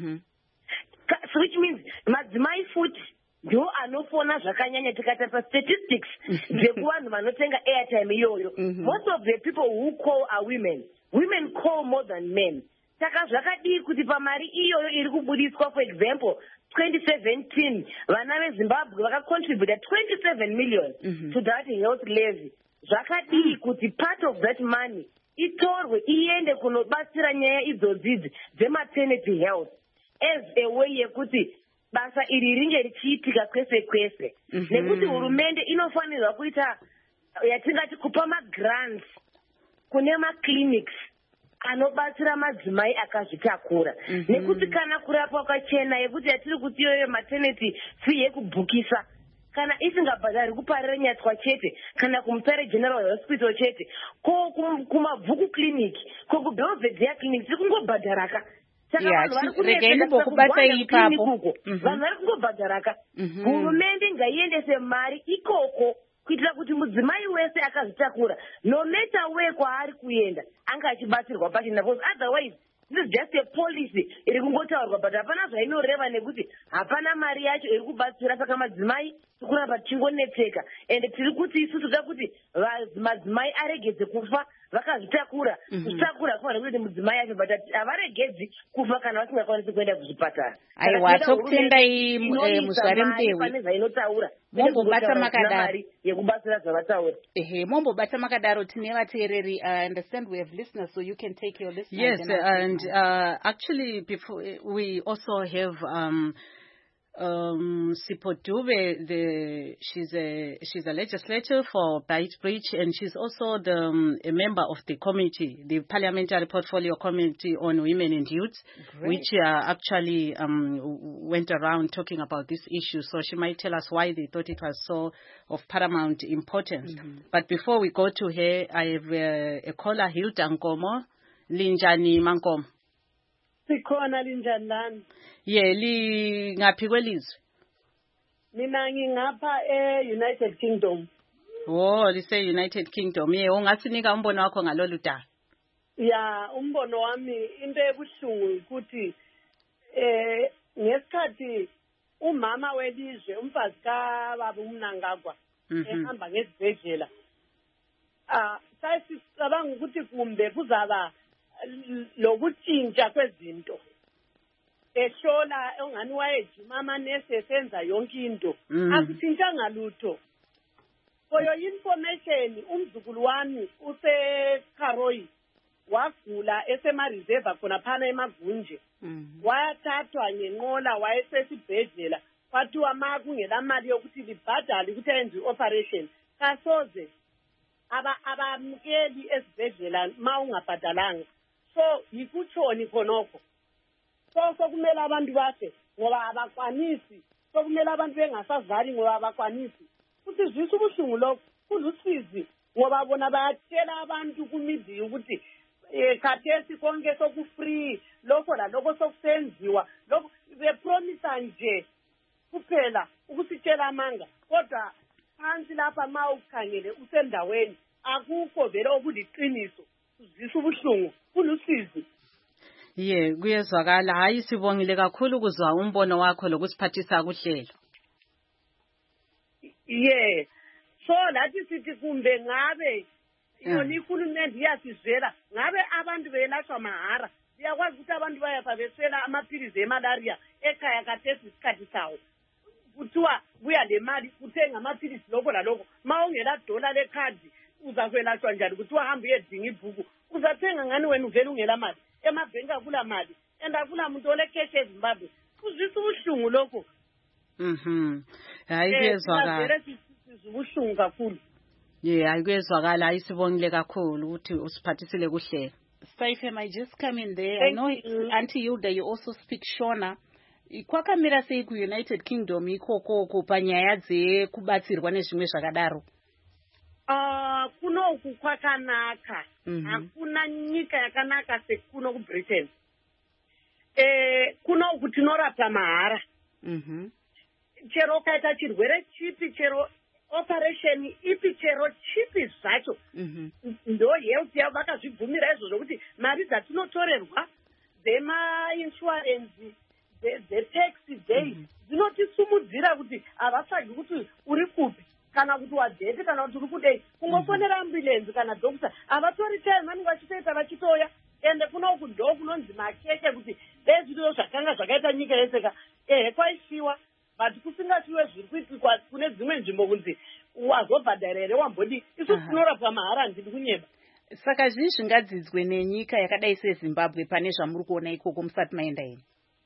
So which means madzimai futi ndiwo anofona zvakanyanya tikatapa statistics dzekuvanhu vanotenga airtime iyoyo. Most of the people who call are women. Women call more than men. Saka zvakadii kuti pamari iyoyo iri kubudiswa, for example 2017 vana veZimbabwe vakacontributa 27 million to that health levy. Zvakadii kuti part of that money itorwe iende kunobatsira nyaya idzodzidzi dzematernity health as a way yekuti basa iri ringe richiitika kwese kwese. Nekuti hurumende inofanirwa kuita yatingati kupa magrants kune maclinics anobatsira madzimai akazvitakura. Nekuti kana kurapwa kwachena yekuti yatiri kuti iyoyo maternity fee yekubhukisa kana isingabhadhari kuparire Nyatwa chete kana kuMutare General Hospital chete ko kumabvuku clinic ko kuBelvedere clinic tiri kungobhadharaka. Saka vanhu vari kuregeni bokubata ipapo vanhu vari kungobhadharaka. Hurumende ngaiendese mari ikoko kuitira kuti mudzimai wese akazvitakura no matter where kwaari kuenda anga achibatsirwa pachena, because otherwise this is just a policy iri kungotaurwa but hapana zvainoreva nekuti hapana mari yacho iri kubatsira. Saka madzimai tikuramba tichingonetseka ende tiri kuti isu toda kuti madzimai aregedze kufa vakazvitakura. Kuzvitakura kufanira kuti mudzimai yacho but havaregedzi kufa kana vasingakwanisi kuenda kuzvipatara. Aiwa, tokutendai muzvare mbeu pane zvainotaura mombobata makadaro yekubatsira zvavataura. Mombobata makadaro tine vateereri. I understand we have listeners, so you can take your listeners. Yes, and actually before we also have Sipho Dube, she's a legislator for Beitbridge, and she's also a member of the committee, the Parliamentary Portfolio Committee on Women and Youth, which actually went around talking about this issue. So she might tell us why they thought it was so of paramount importance. But before we go to her, I have a caller, Hilda Nkomo. Linjani Mankomo? Sikhona linjani lani? Ngaphi kwelizwe? Mina ngingapha United Kingdom. Oh, lise United Kingdom. Ungasinika umbono wakho ngalolu daba? Ya, umbono wami into ebuhlungu ukuthi ngesikhathi umama welizwe umfazi kaBaba uMnangagwa ehamba ngesibhedlela. Sasicabanga ukuthi kumbe kuzaba lokutshintsha kwezinto. Ehlola ongani wayejima amanesi esenza yonke into. Akuthintanga lutho. For your information, umzukulu wami useKaroi wagula esemareserve khona phana emagunje wayathathwa ngenqola wayesesibhedlela kwathiwa ma kungela mali yokuthi libhadale ukuthi ayenze i-operation kasoze abamukeli esibhedlela ma ungabhadalanga so yikutshoni khonokho so kumele abantu bafe ngoba abakwanisi sokumele abantu bengasazali ngoba abakwanisi futhi zwisa ubuhlungu lokho kulusizi ngoba bona bayatshela abantu kumidiya ukuthi khathesi konke soku-free lokho lalokho sokusenziwa lokho bepromisa nje kuphela ukusitshela amanga kodwa phansi lapha ma ukhangele usendaweni akukho vele okuliqiniso kuzisa ubuhlungu kulusizi kuyezwakala hayi sibongile kakhulu kuzwa umbono wakho lokusiphathisa kuhlelo so lathi sithi kumbe ngabe yona ihulumende iyasizwela ngabe abantu beyelatshwa mahara siyakwazi ukuthi abantu bayafa beswela amaphilizi emalaria ekhaya kathesi isikhathi sawo kuthiwa buya le mali uthenga amaphilisi lokho lalokho ma ungela dola lekhadi uza kwelatshwa njani kuthiwa hamba uyedinga ibhuku uzathenga ngani wena uvele ungela mali emabhenki akula mali and akula muntu olekheshi eZimbabwe kuzwisa ubuhlungu lokho hayi kuyezwakala ubuhlungu kakhulu hayi kuyezwakala hayi sibongile kakhulu ukuthi usiphathisile kuhlelo Saife, I just come in there. I know Auntie Hilda, you also speak Shona. Kwakamira sei ku-United Kingdom ikoko panyaya dzekubatsirwa nezvimwe zvakadaro? Kunoku kwakanaka. Hakuna nyika yakanaka sekuno kuBritain. Kunoku tinorapwa mahara. Chero kaita chirwere chipi chero operation ipi chero chipi zvacho ndo health yavo vakazvibvumira izvo zvokuti mari dzatinotorerwa dzemainsurance dzetaxi day dzinotisimudzira kuti havatsvagi kuti uri kupi kana kuti wadhete kana kuti uri kudei kungofonera ambulenzi kana dokta havatori time vanenge vachitoita vachitoya ende kunoku ndo kunonzi makeke kuti dei zviriyo zvakanga zvakaita nyika yeseka kwaisiwa but kusingatiwe zviri kuitikwa kune dzimwe nzvimbo kunzi wazobhadhara here wambodi isu tinorapwa mahara ndiri kunyeba saka zvii zvingadzidzwe nenyika yakadai seZimbabwe pane zvamuri kuona ikoko musati maenda ine?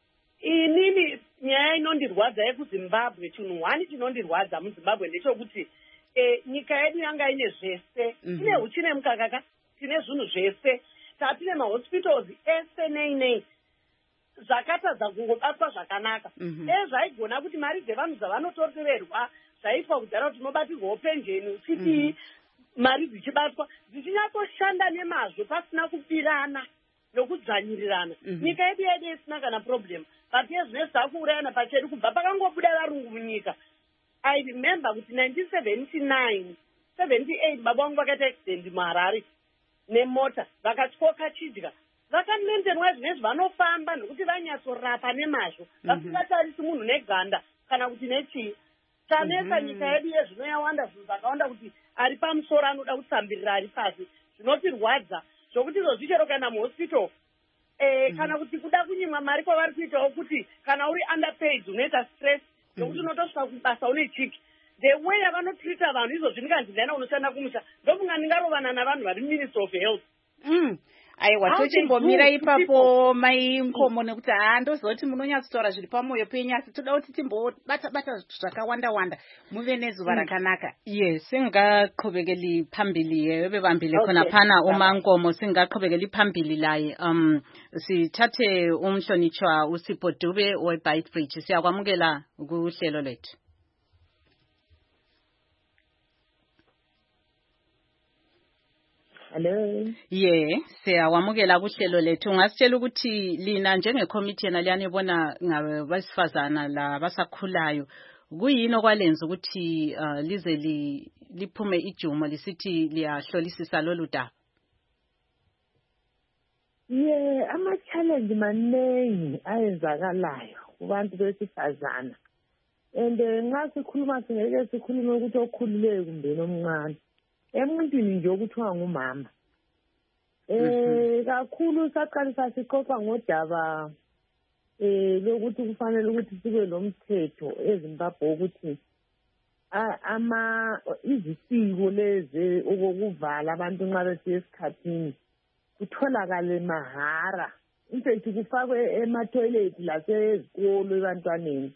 Inini nyaya inondirwadza yekuZimbabwe chinhu 1 chinondirwadza muZimbabwe ndechekuti nyika yedu yanga ine zvese tine huchi nemukakaka tine zvinhu zvese tatine mahospitals ese nei zvakatadza kungobatwa zvakanaka zvaigona kuti mari dzevanhu dzavanotorerwa zvaitwa kudhara kuti tinobatirwawo penjeni uchidii mari dzichibatwa dzichinyatsoshanda nemazvo pasina kubirana nokudzvanyirirana nyika yedu yedu isina kana problem but yezvine zvakuurayana pachedu kubva pakangobuda varungu munyika I remember kuti 1978 baba vangu vakaita accident muHarare nemota vakatyoka chidya vakanenderwa zvinezvi vanofamba nokuti vanyatsorapa nemazvo vasingatarisi munhu neganda kana kuti nechii chanesa nyika yedu yezvino yawanda zvinhu zvakawanda kuti ari pamusoro anoda kutsambirira ari pasi zvinotirwadza zvokuti izvozvi chero kana muhospital kana kuti kuda kunyimwa mari kwavari kuitawo kuti kana uri underpaid unoita stress nokuti unotosvika kubasa une chiki the way yavanotrita vanhu izvozvi ndikandindana unoshanda kumusha ndokunga ndingarovana navanhu vari ministry of health aiwa tochimbomira ipapo mai Nkomo nekuti ndozoti munonyatsotaura zviri pamwoyo penyu asi toda kuti timbobata zvakawanda muve nezuva rakanaka. singaqhubekeli phambili bebambile khona phana uma Nkomo singaqhubekeli phambili laye sithathe umhlonitshwa uSipho Dube weBeitbridge siyakwamukela kuhlelo lethu. Hello. Siyawamukela kuhlelo lethu. Ungasitshela ukuthi lina njengecommittee yena liyanibona ngabesifazana la basakhulayo kuyini okwalenza ukuthi lize liphume ijumo lisithi liyahlolisisa lolu daba? Ama-challenge maningi ayenzakalayo kubantu besifazana and nxa sikhuluma singeke sikhulume ukuthi okhululeyo kumbe nomncane emuntwini nje okuthiwa ngumama kakhulu saqalisa sixoxa ngodaba lokuthi kufanele ukuthi sibe lomthetho eZimbabwe ukuthi izisiko lezi okokuvala abantu nxa besiya esikhathini kutholakale mahara in fact kufakwe ema-toilet lasezikolo ebantwaneni.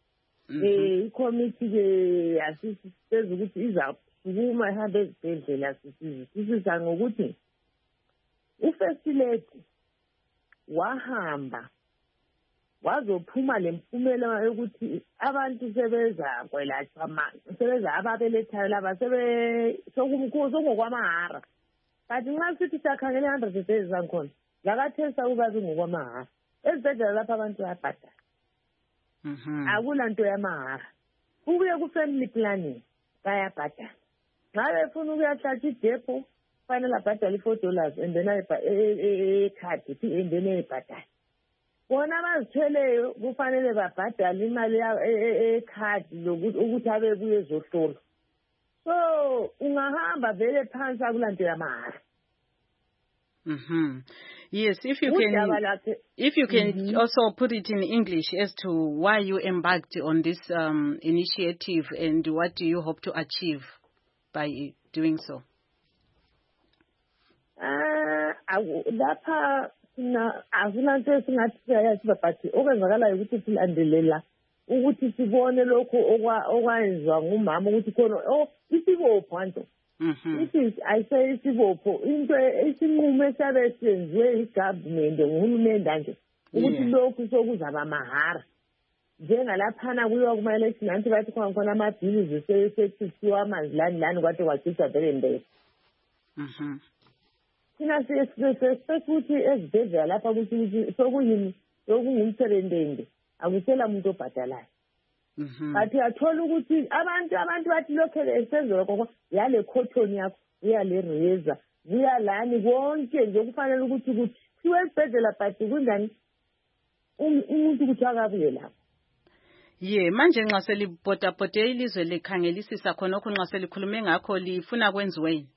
Ikomiti-ke asisiteza ukuthi izasukuma ihambe ezibhedlela sisisa ngokuthi u-first lady wahamba wazophuma lempumela yokuthi abantu sebeza kwelatshwa sebeza ababelethayo laba sokungokwamahara. Kanti nxa sithi siyakhangela 100 days zangikhona lakathesa ukuba kungokwamahara. Ezibhedlela lapha abantu bayabhadala. Akula nto yamahara. Kubuye ku-family planning bayabhadala. Nxa befuna ukuyahlatshwa idepo kufanele abhadale $4 and then ekhadi and then eyibhadala. Bona abazithweleyo kufanele babhadale imali ekhadi ukuthi abebuye ezohlolwa. So ungahamba vele phansi akulanto yamahara. Yes, if you can also put it in English as to why you embarked on this initiative and what do you hope to achieve by doing so. Lapha akunanto esingathi siyayaziba but okwenzakalayo ukuthi silandelela ukuthi sibone lokho okwenziwa ngumama ukuthi khona isibopho anto. I say isibopho into isinqumo esabe senziwe igovernment nguhulumende nje ukuthi lokhu sokuzaba mahara njengalaphana kuyiwa kuma-election anti bathi khona amabhili sesithiwa amanzi lani kwade kwagcisa vele mbele. Thina siyespect ukuthi ezibhedlela lapha ukuthi sokungumserendende akusela muntu obhadalayo. But uyathola ukuthi abantu bathi lokhu esenzelwa koko yale cotton yakho uyale reza uyalani konke nje kufanele ukuthi kuthiwe esibhedlela but kunjani umuntu ukuthi akabuye lapho. Manje nxa selibhodabhode ilizwe likhangelisisa khonokho nxa selikhulume ngakho lifuna kwenziweni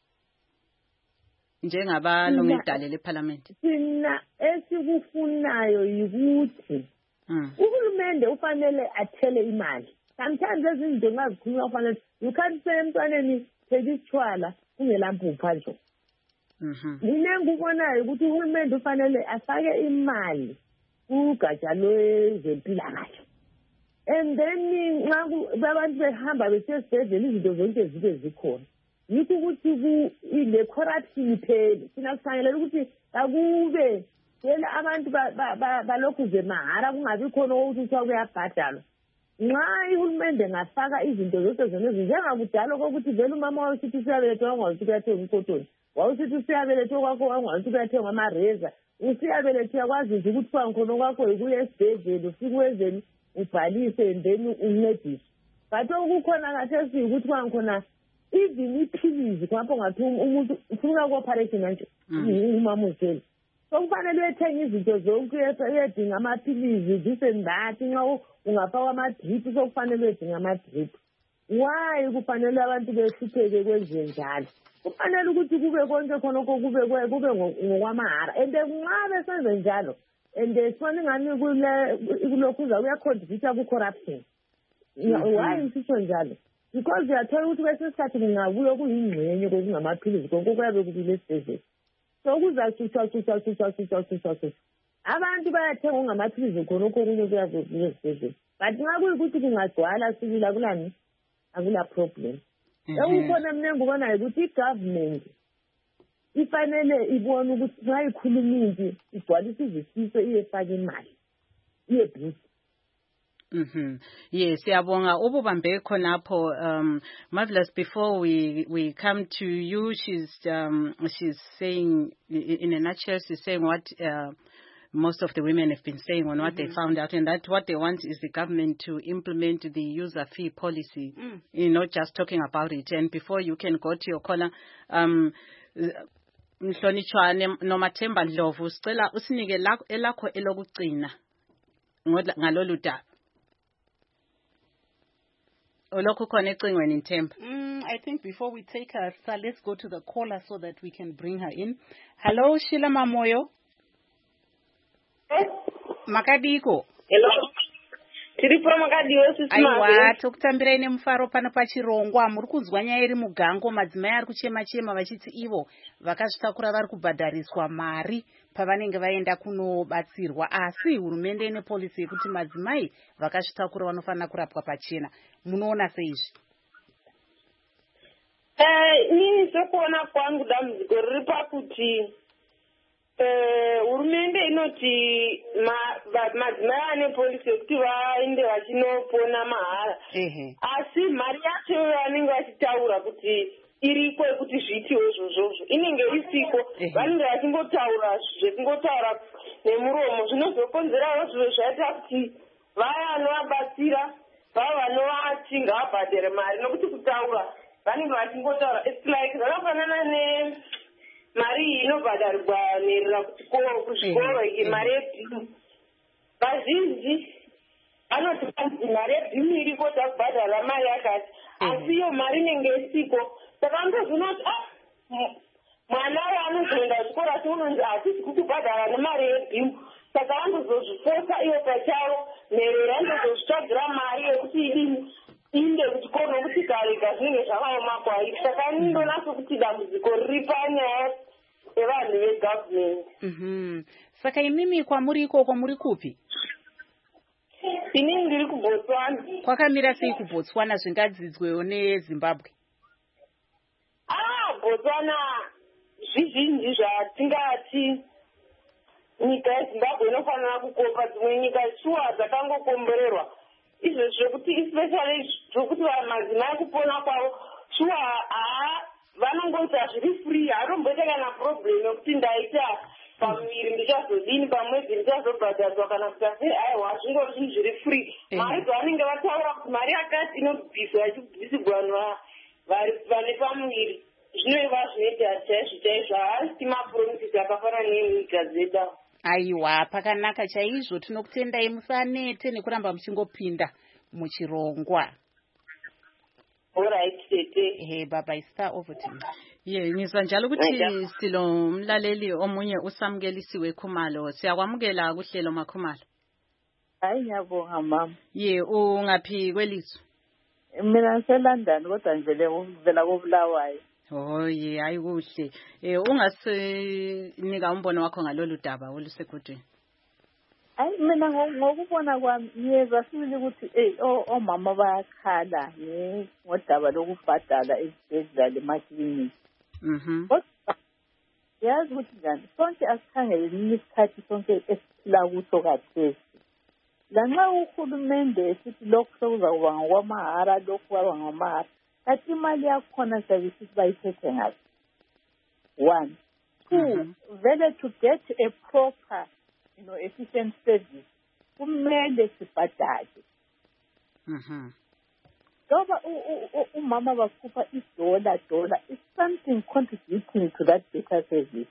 njengabalungidale leParliament. Thina esikufunayo yikuthi uhulumende ufanele athele imali. Sometimes ezinto ngazikhuluma ufanele you can't say emntwaneni take isitshwala ungelampupha nje. Mina ngikubonayo ukuthi uhulumende ufanele afake imali kugatsha lwezempilakahle. And then nxa abantu behamba besesibhedlela izinto zonke zibe zikhona. Yikho ukuthi ile corruption iphele. Thina sifanele ukuthi akube yena abantu balokhu ze mahara kungabi khona ukuthi kuyabhadalwa. Nxa ihulumende ngafaka izinto zonke zonezi njengakudala kokuthi vele umama wawusithi siyabelethwa ungawuthi kuyathenga ukotoni, wawusithi siyabelethwa kwakho ungawuthi kuyathenga amareza, usiyabelethwa kwazi nje ukuthi kwangikhona kwakho yikuya esibhedlela ufike wenzeni ubhalise and then uncedise. But okukhona kathesi ukuthi kwangikhona even iphilizi kwapho ngathi umuntu ufuna uku-operation nje umama uzele. So kufanele uyethenga izinto zonke uyedinga amaphilizi this and that nxa ungafakwa amadrip so kufanele uyedinga amadrip. Why kufanele abantu behlupheke kwenze njalo? Kufanele ukuthi kube konke khonokho kube ngokwamahara and nxa besenze njalo and sifana ngani kulokhu uyacontribute ku-corruption. Why isitsho njalo? Because uyathola ukuthi kwesinye isikhathi kungabuye kuyingxenye kokungamaphilizi konke kuyabe kubile esibhedlela. So kuzathutha abantu bayathenga ongamaphilizi khonokho okunye kuyabe kubile esibhedlela. But nxa kuyikuthi kungagcwala sibili akula problem. Ekukhona mina engubonayo ukuthi i-government ifanele ibone ukuthi nxa ikhuluma into igcwalise izifiso iyefaka imali iyeboost. Yes, siyabonga ububambe khonapho. Marvelous, before we come to you, she's saying in a nutshell, she's saying what most of the women have been saying on what they found out, and that what they want is the government to implement the user fee policy, not just talking about it. And before you can go to your caller, Mhlonishwane Nomathemba Ndlovu, sicela usinike elakho elokugcina ngalolu daba. I think before we take her, let's go to the caller so that we can bring her in. Hello, Sheila Mamoyo. Makadiko. Hello. tiri pamakadiwo sisi aiwa tokutambirai nemufaro pano paChirongwa. Muri kunzwa nyaya iri mugango, madzimai ari kuchema-chema vachiti ivo vakazvitakura vari kubhadhariswa mari pavanenge vaenda kunobatsirwa, asi hurumende ine polisi yekuti madzimai vakazvitakura vanofanira kurapwa pachena. Munoona seizvi? Inini sokuona kwangu dambudziko riri pakuti hurumende inoti madzimai ane polisi yekuti vaende vachinopona mahara, asi mari yacho vanenge vachitaura kuti iriko yekuti zviitiwe izvozvozvo inenge isiko. Vanenge vachingotaura zvekungotaura nemuromo, zvinozokonzerawo zvimwe zvaita kuti vaya vanovabatsira vava vanovati ngavabhadhere mari nokuti kutaura vanenge vachingotaura. It's like zvakafanana mari iyi inobhadharwa nerera kuzvikoro iki, mari yebhimu. Vazhinji vanoti mari yebhimu iriko takubhadhara mari yakati, asi iyo mari inenge isiko. Saka vanotozvinoti mwana waanozoenda chikoro asi unonzi hatisi kukubhadhara nemari yebhimu. Saka vanotozozvipota ivo pachavo nerera ndozozvitsvagira mari yekuti idini inde kuchikoro nokuti karega zvinenge zvakaoma kwairi. Saka ndinonatso kuti dambudziko riri panyaya yevanhu vegavhumendi. Saka imimi kwamuri ikoko muri kupi? Inini ndiri kuBotswana. Kwakamira sei kuBotswana zvingadzidzwewo neZimbabwe? Botswana zvizhinji zvatingati nyika yeZimbabwe inofanira kukopa dzimwe nyika shuwa dzakangokomborerwa. Izvo zvekuti especially zvokuti madzimai kupona kwavo shuwa vanongoita zviri free, hatomboita kana problem yokuti ndaita pamuviri ndichazodini pamwedzi ndichazobhadhariswa kana kuti asi aiwa zvingo zvinhu zviri free. Mari dzavanenge vataura kuti mari yakati inobviswa ichibvisirwa vanhu vane pamuviri zvinova zvinoita chaizvo chaizvo, haasi mapromises akafanana nenyika dzedu. Aiwa, pakanaka chaizvo. Tinokutendai, musanete nekuramba muchingopinda muChirongwa. Alright, tete. Baba Star, over to you. Ngizwa njalo ukuthi silo mlaleli omunye usamkelisiwe Khumalo. Siyakwamukela kuhlelo maKhumalo. Hayi ngiyabonga mama. Ungaphi kwelizwe? Mina ngiseLondon kodwa nje uvela koBulawayo. Hayi kuhle. Ungasinika umbono wakho ngalolu daba olusekudeni? Hayi mina ngokubona kwami ngiyezwa sibili ukuthi omama bayakhala ngodaba lokubhadala ezibhedlela lemaklinikhi. Yazi ukuthi njani sonke asikhangeleni isikhathi sonke esiphila kuso kathesi. Lanxa uhulumende esithi lokhu sokuzakuba ngokwamahara, lokhu kwaba ngamahara, kanti imali yakhona siyabe sithi bayithethe ngaphi? 1. 2, vele to get a proper efficient service kumele sibhadale. Ngoba umama bakhupha $1 is something contributing to that better service.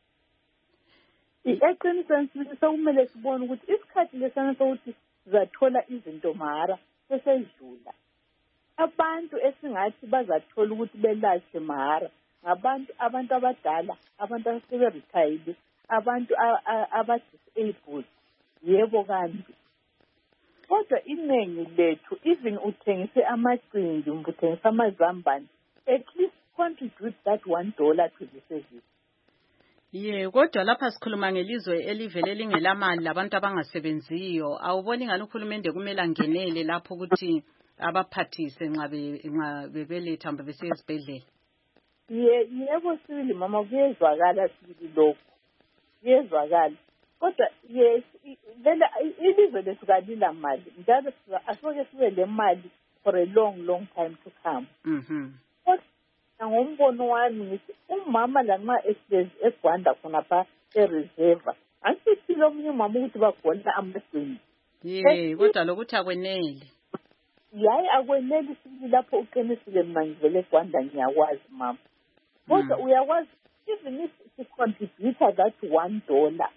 Eqinisweni sokumele sibone ukuthi isikhathi lesana sokuthi sizathola izinto mahara sesedlula. Abantu esingathi bazathola ukuthi belatshwe mahara ngabantu abadala, abantu asebe-retired, abantu aba-disabled. Yebo kanti. Kodwa iningi lethu, even uthengise amaqindi, uthengise amazambane, at least contribute that $1 to the service. Kodwa lapha sikhuluma ngelizwe elivele lingelamali labantu abangasebenziyo. Awuboni ngani uhulumende kumele angenele lapho ukuthi abaphathise nxa bebeletha mbe besiya esibhedlela? Yebo sibili mama, kuyezwakala sibili lokho. Kuyezwakala. Kodwa yes, vele ilizwe lethu kalila mali. Njalo asoke sibe le mali for a long time to come. Kodwa ngombono wami ngithi umama lanxa ehlezi eGwanda khona pha ereserve, angithi lo munye umama ukuthi bagona amaqindi. Kodwa lokuthi akwenele. Yayi akweneli sibili lapho uqinisile manje vele eGwanda ngiyakwazi mama. Kodwa uyakwazi even if you contribute that $1,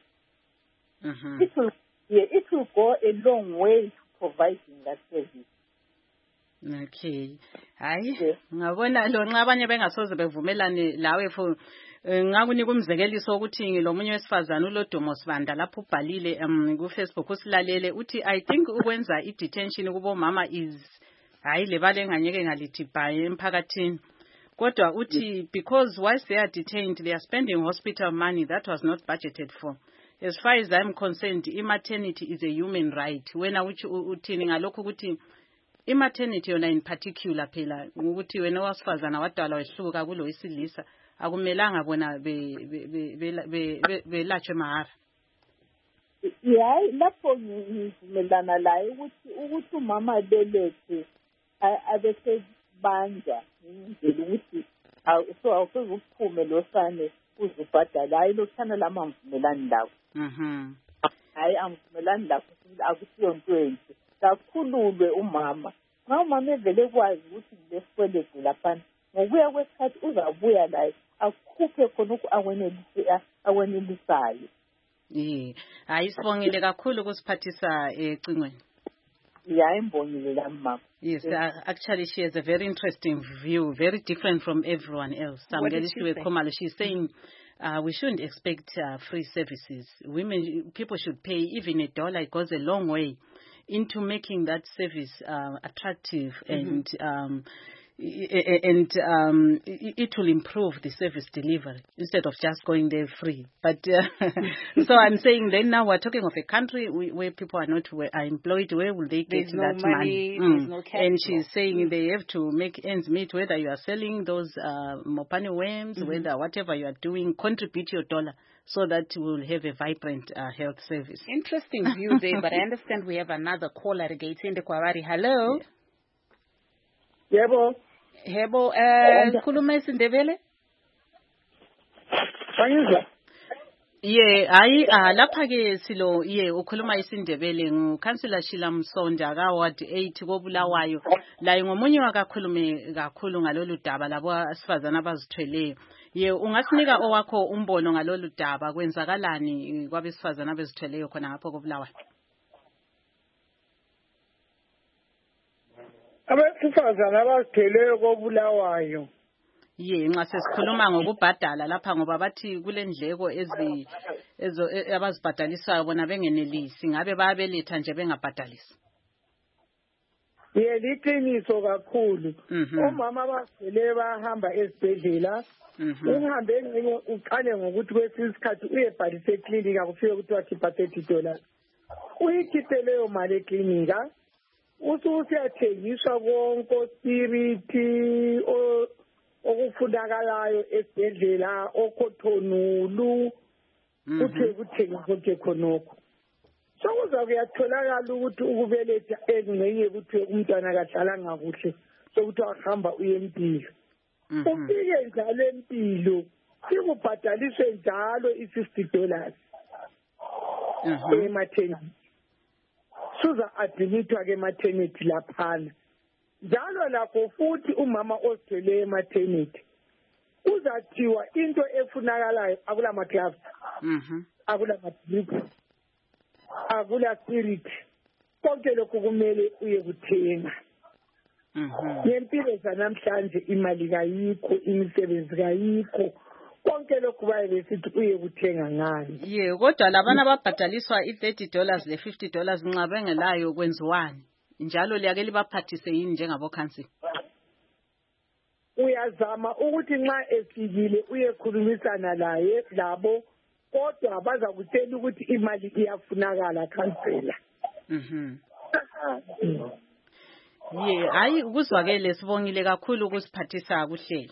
it will go a long way to providing that service. Okay. Hayi, ngabona lo nxa abanye bengasoze bevumelane lawe for ngakunika umzekeliso ukuthi lo munye wesifazana uLodumo Sibanda lapho ubhalile ku Facebook usilalele uthi I think ukwenza i-detention kubo mama is hayi lebale enganyeke ngalithi bhaye emphakathini. Kodwa uthi because whilst they are detained they are spending hospital money that was not budgeted for. As far as I'm concerned, maternity is a human right. Wena uthini ngalokho ukuthi maternity yona in particular phela ukuthi wena wasifazana wadala wehluka kulo isilisa akumelanga bona belatshwe mahara. Yeah, lapho ngivumelana laye ukuthi umama belethe abese banja ngizela ukuthi awusoze uphume losane uzubhadala hayi lokhana lama mvumelani lawo. Hayi amvumelani lapho akusiyo into enhle kakhululwe umama nxa umama evele kwazi ukuthi ngilesikweletu laphana ngokuya kwesikhathi uzabuya laye akhuphe khonokho akwenelisayo. Hayi sibongile kakhulu kusiphathisa ecingweni. Yes, actually she has a very interesting view, very different from everyone else. She's saying we shouldn't expect free services. People should pay even $1. It goes a long way into making that service attractive and it will improve the service delivery instead of just going there free. But so I'm saying then now we're talking of a country where people are not are employed. Where will they get that money? There's no capital. And she's saying they have to make ends meet, whether you are selling those mopani worms, whether whatever you are doing, contribute your dollar so that we'll have a vibrant health service. Interesting view there, but I understand we have another caller. Hello. Yebo. Hebo, khuluma isiNdebele? Bayizwa? Hayi lapha ke silo ukhuluma isiNdebele nguCouncillor Sheila Msonda ka Ward 8 koBulawayo. La ngomunye wakakhulume kakhulu ngalolu daba labo asifazana abazithweleyo. Ungasinika owakho umbono ngalolu daba kwenzakalani kwabesifazana abazithweleyo khona ngapho koBulawayo? Abesifazana abazithweleyo koBulawayo. Nxa sesikhuluma ngokubhadala lapha ngoba bathi kulendleko abazibhadalisayo bona bengenelisi ngabe bayabeletha nje bengabhadalisi. Liqiniso kakhulu. Omama abazithweleyo bahamba esibhedlela. Uhambe uqale ngokuthi kwesikhathi uyebhalise eklinika kufike kuthiwa khipha $30. Uyikhiphe leyo mali eklinika. Usuyathengiswa konke spiriti okufunakalayo esibhedlela okhothonulu kuthenga konke khonokho. Sokuza kuyatholakala ukuthi ukubeletha engcenye ukuthi umntwana akadlalanga kuhle sokuthi ahamba uye empilo. Ufike njalo empilo sikubhadaliswe njalo $60 emathenini. Suza admitwa ke maternity laphana. Njalo lakho futhi umama ozithwele maternity uzathiwa into efunakalayo akula ma gloves, akula ma drip, akula spirit. Konke lokho kumele uye kuthenga. Ngempilo zanamhlanje imali kayikho, imisebenzi kayikho. Konke lokhu baye besithi uye kuthenga ngani. Kodwa labana ababhadaliswa $30 le$50 nxa bengelayo kwenziwani? Njalo liyake libaphathise yini njengabo council? Uyazama ukuthi nxa efikile uyekhulumisana laye labo kodwa bazakutshela ukuthi imali iyafunakala council. Hayi ukuzwakele sibongile kakhulu ukusiphathisa kuhlelo.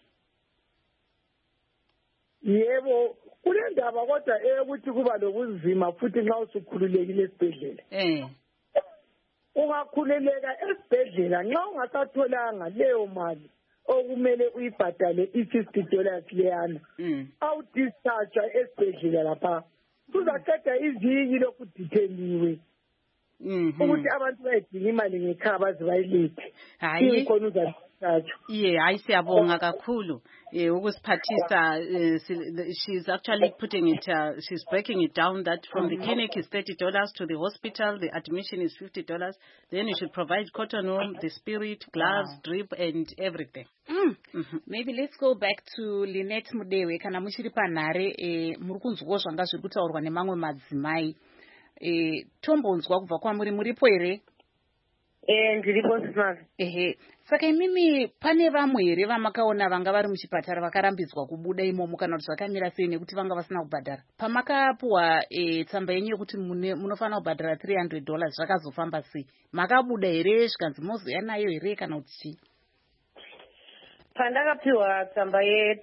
Yebo kulendaba kodwa ukuthi kuba lokuzima futhi nxa usukhululekile esibhedlela. Ungakhululeka esibhedlela nxa ungasatholanga leyo mali okumele uyibhadale $50 leyana. Awudischarge esibhedlela lapha. Uzaqeda iviki lokuditheliwe. Ukuthi abantu bayidinga imali ngekhaya bazibayilethe. Hayi siyabonga kakhulu. she's actually putting it, she's breaking it down that from the clinic is $30 to the hospital, the admission is $50. Then you should provide cotton wool, the spirit, gloves, drip, and everything. Maybe let's go back to Lynette Mudewe. Kana muchiri panhare muri kunzwa zvanga zviri kutaurwa nemamwe madzimai. Tombonzwa kubva kwamuri, muripo here? Ndiripo sisana. Saka imimi pane vamwe here vamakaona vanga vari muchipatara vakarambidzwa kubuda imomo kana kuti zvakamira sei nekuti vanga vasina kubhadhara? Pamakapuwa tsamba yenyu yekuti munofanira kubhadhara $300 zvakazofamba sei? Makabuda here zvikanzi mozoya nayo here kana kuti chii? Pandakapiwa tsamba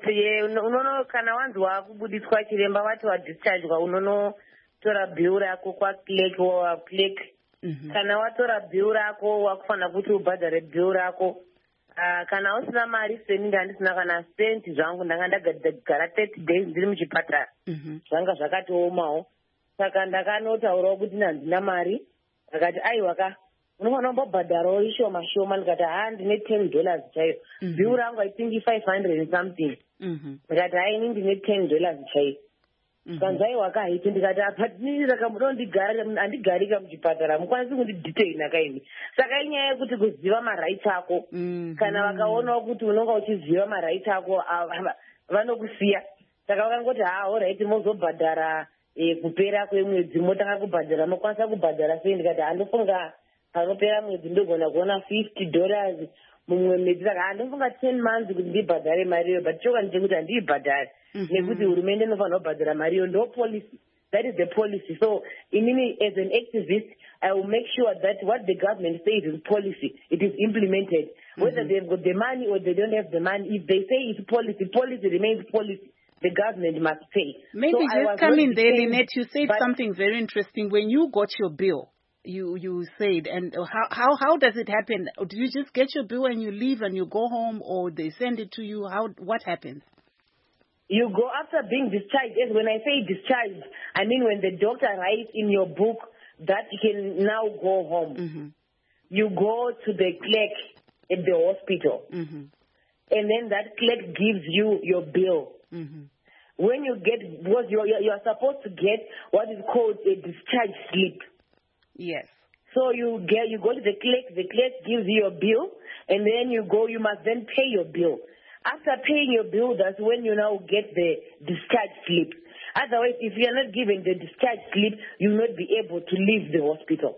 unono kana wanzwa kubudiswa chiremba vati wadischargwa unonotora bill rako kwaclerk wa clerk. Kana watora bill rako wakufana kuti ubhadhare bill rako. Kana usina mari seninga handisina kana cent zvangu ndanga ndagara 30 days ndiri muchipatara. Zvanga zvakatoomawo. Saka ndakanotaurawo kuti handina mari. Akati aiwa unofanira kumbobhadharawo ishoma shoma. Ndikati ndine $10 chaiyo. Bill rangu I think 500 and something. Ndikati ini ndine $10 chaiyo. Kanzaiwa kahiti ndikati apatinini saka handigarika muchipatara mukwanisi kundidetaina kaini. Saka inyaya yekuti kuziva marights ako. Kana vakaonawo kuti unonga uchiziva marights ako vanokusiya. Saka vakangoti alright mozobhadhara kupera kwemwedzi motanga kubhadhara mokwanisa kubhadhara sei. Ndikati handofunga panopera mwedzi ndogona kuona $50 mumwe mwedzi. Saka handofunga 10 months kuti ndibhadhare mariyo, but choka ndechekuti handiibhadhare nekuti hurumende inofanira kubhadhara mariyo. Ndo policy. That is the policy. So inini as an activist I will make sure that what the government says is policy, it is implemented. Whether they've got the money or they don't have the money, if they say it's policy, policy remains policy. The government must pay. Maybe so just come in there, Lynette. You said something very interesting. When you got your bill, you said, and how does it happen? Do you just get your bill and you leave and you go home, or they send it to you? What happens? You go after being discharged. Yes, when I say discharged, I mean when the doctor writes in your book that you can now go home. You go to the clerk at the hospital, and then that clerk gives you your bill. When you get, because you are supposed to get what is called a discharge slip. Yes. So you go to the clerk gives you your bill, and then you must then pay your bill. After paying your bill, that's when you now get the discharge slip. Otherwise, if you are not given the discharge slip, you will not be able to leave the hospital.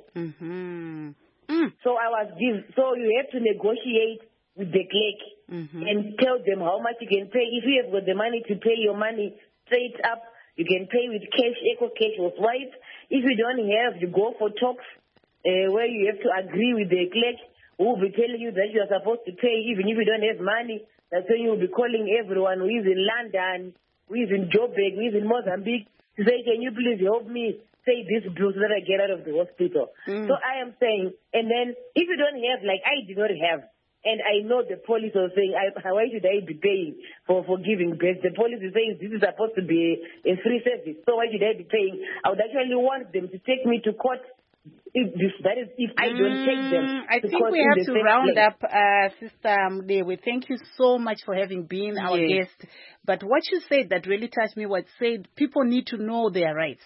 So you have to negotiate with the clerk and tell them how much you can pay. If you have got the money to pay your money straight up, you can pay with cash, eco cash or swipe. If you don't have, you go for talks where you have to agree with the clerk who will be telling you that you are supposed to pay even if you don't have money. That's when you will be calling everyone who is in London, who is in Joburg, who is in Mozambique to say, can you please help me pay this bill so that I get out of the hospital? So I am saying, and then if you don't have, like I did not have, and I know the police are saying, why should I be paying for giving birth? The police is saying this is supposed to be a free service. So why should I be paying? I would actually want them to take me to court. If I don't take them. I think we have to round up, Sister Mudewe. Thank you so much for having been our guest. But what you said that really touched me was said people need to know their rights.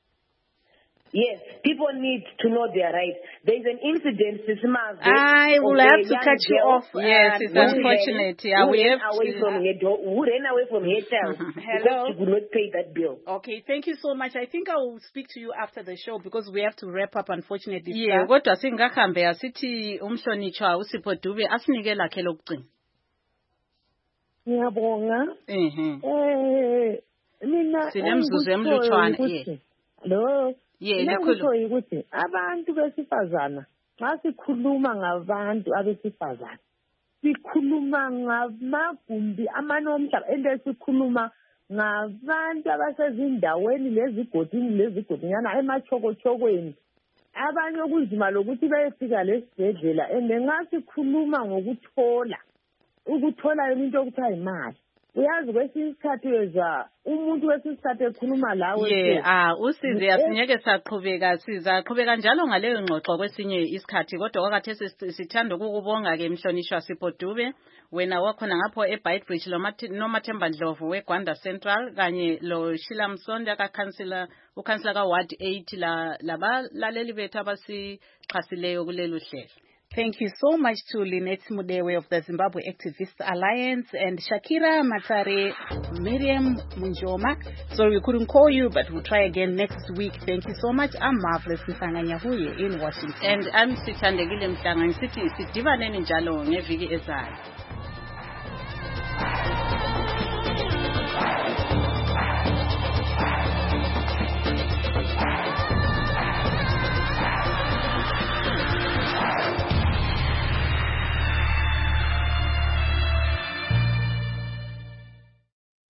Yes, people need to know their rights. There is an incident this month. I will have to cut you off. Yes, it's unfortunate. Who ran away from her child because she could not pay that bill. Okay, thank you so much. I think I will speak to you after the show because we have to wrap up, unfortunately. Yeah, kodwa singahambe asithi umhlonitshwa awusipho Dube asinike lakhe lokugcina. Ngiyabonga. Mina sinemzuzu emlutshwana. Lo Nakusho ukuthi abantu besifazana xa sikhuluma ngabantu abesifazana sikhuluma ngamagumbi amanomhlaba ende sikhuluma ngabantu abasezindaweni lezigodini emachokotshokweni abanye okuzima lokuthi bayefika lesibhedlela ende nxa sikhuluma ngokuthola into okuthiwa imali uyazi kwesinye isikhathi wezwa umuntu wesinye isikhathi ekhuluma lawe usize asingeke saqhubeka sizaqhubeka njalo ngaleyo ngxoxo kwesinye isikhathi kodwa kwakhathesi sithanda ukukubonga-ke mhlonishwa Sipho Dube wena wakhona ngapho eBeitbridge noMathemba Ndlovu weGwanda Central kanye lo Sheila Msonda ukhansila ka-Ward 8 labalaleli bethu abasixhasileyo kulelo hlelo. Thank you so much to Lynette Mudewe of the Zimbabwe Activists Alliance and Shakira Matare, Miriam Munjoma. Sorry we couldn't call you, but we'll try again next week. Thank you so much. I'm Marvelous Nsanganyahuye in Washington. And I'm Sithandekile Mhlanga. Sithi sidibaneni njalo ngeviki ezayo.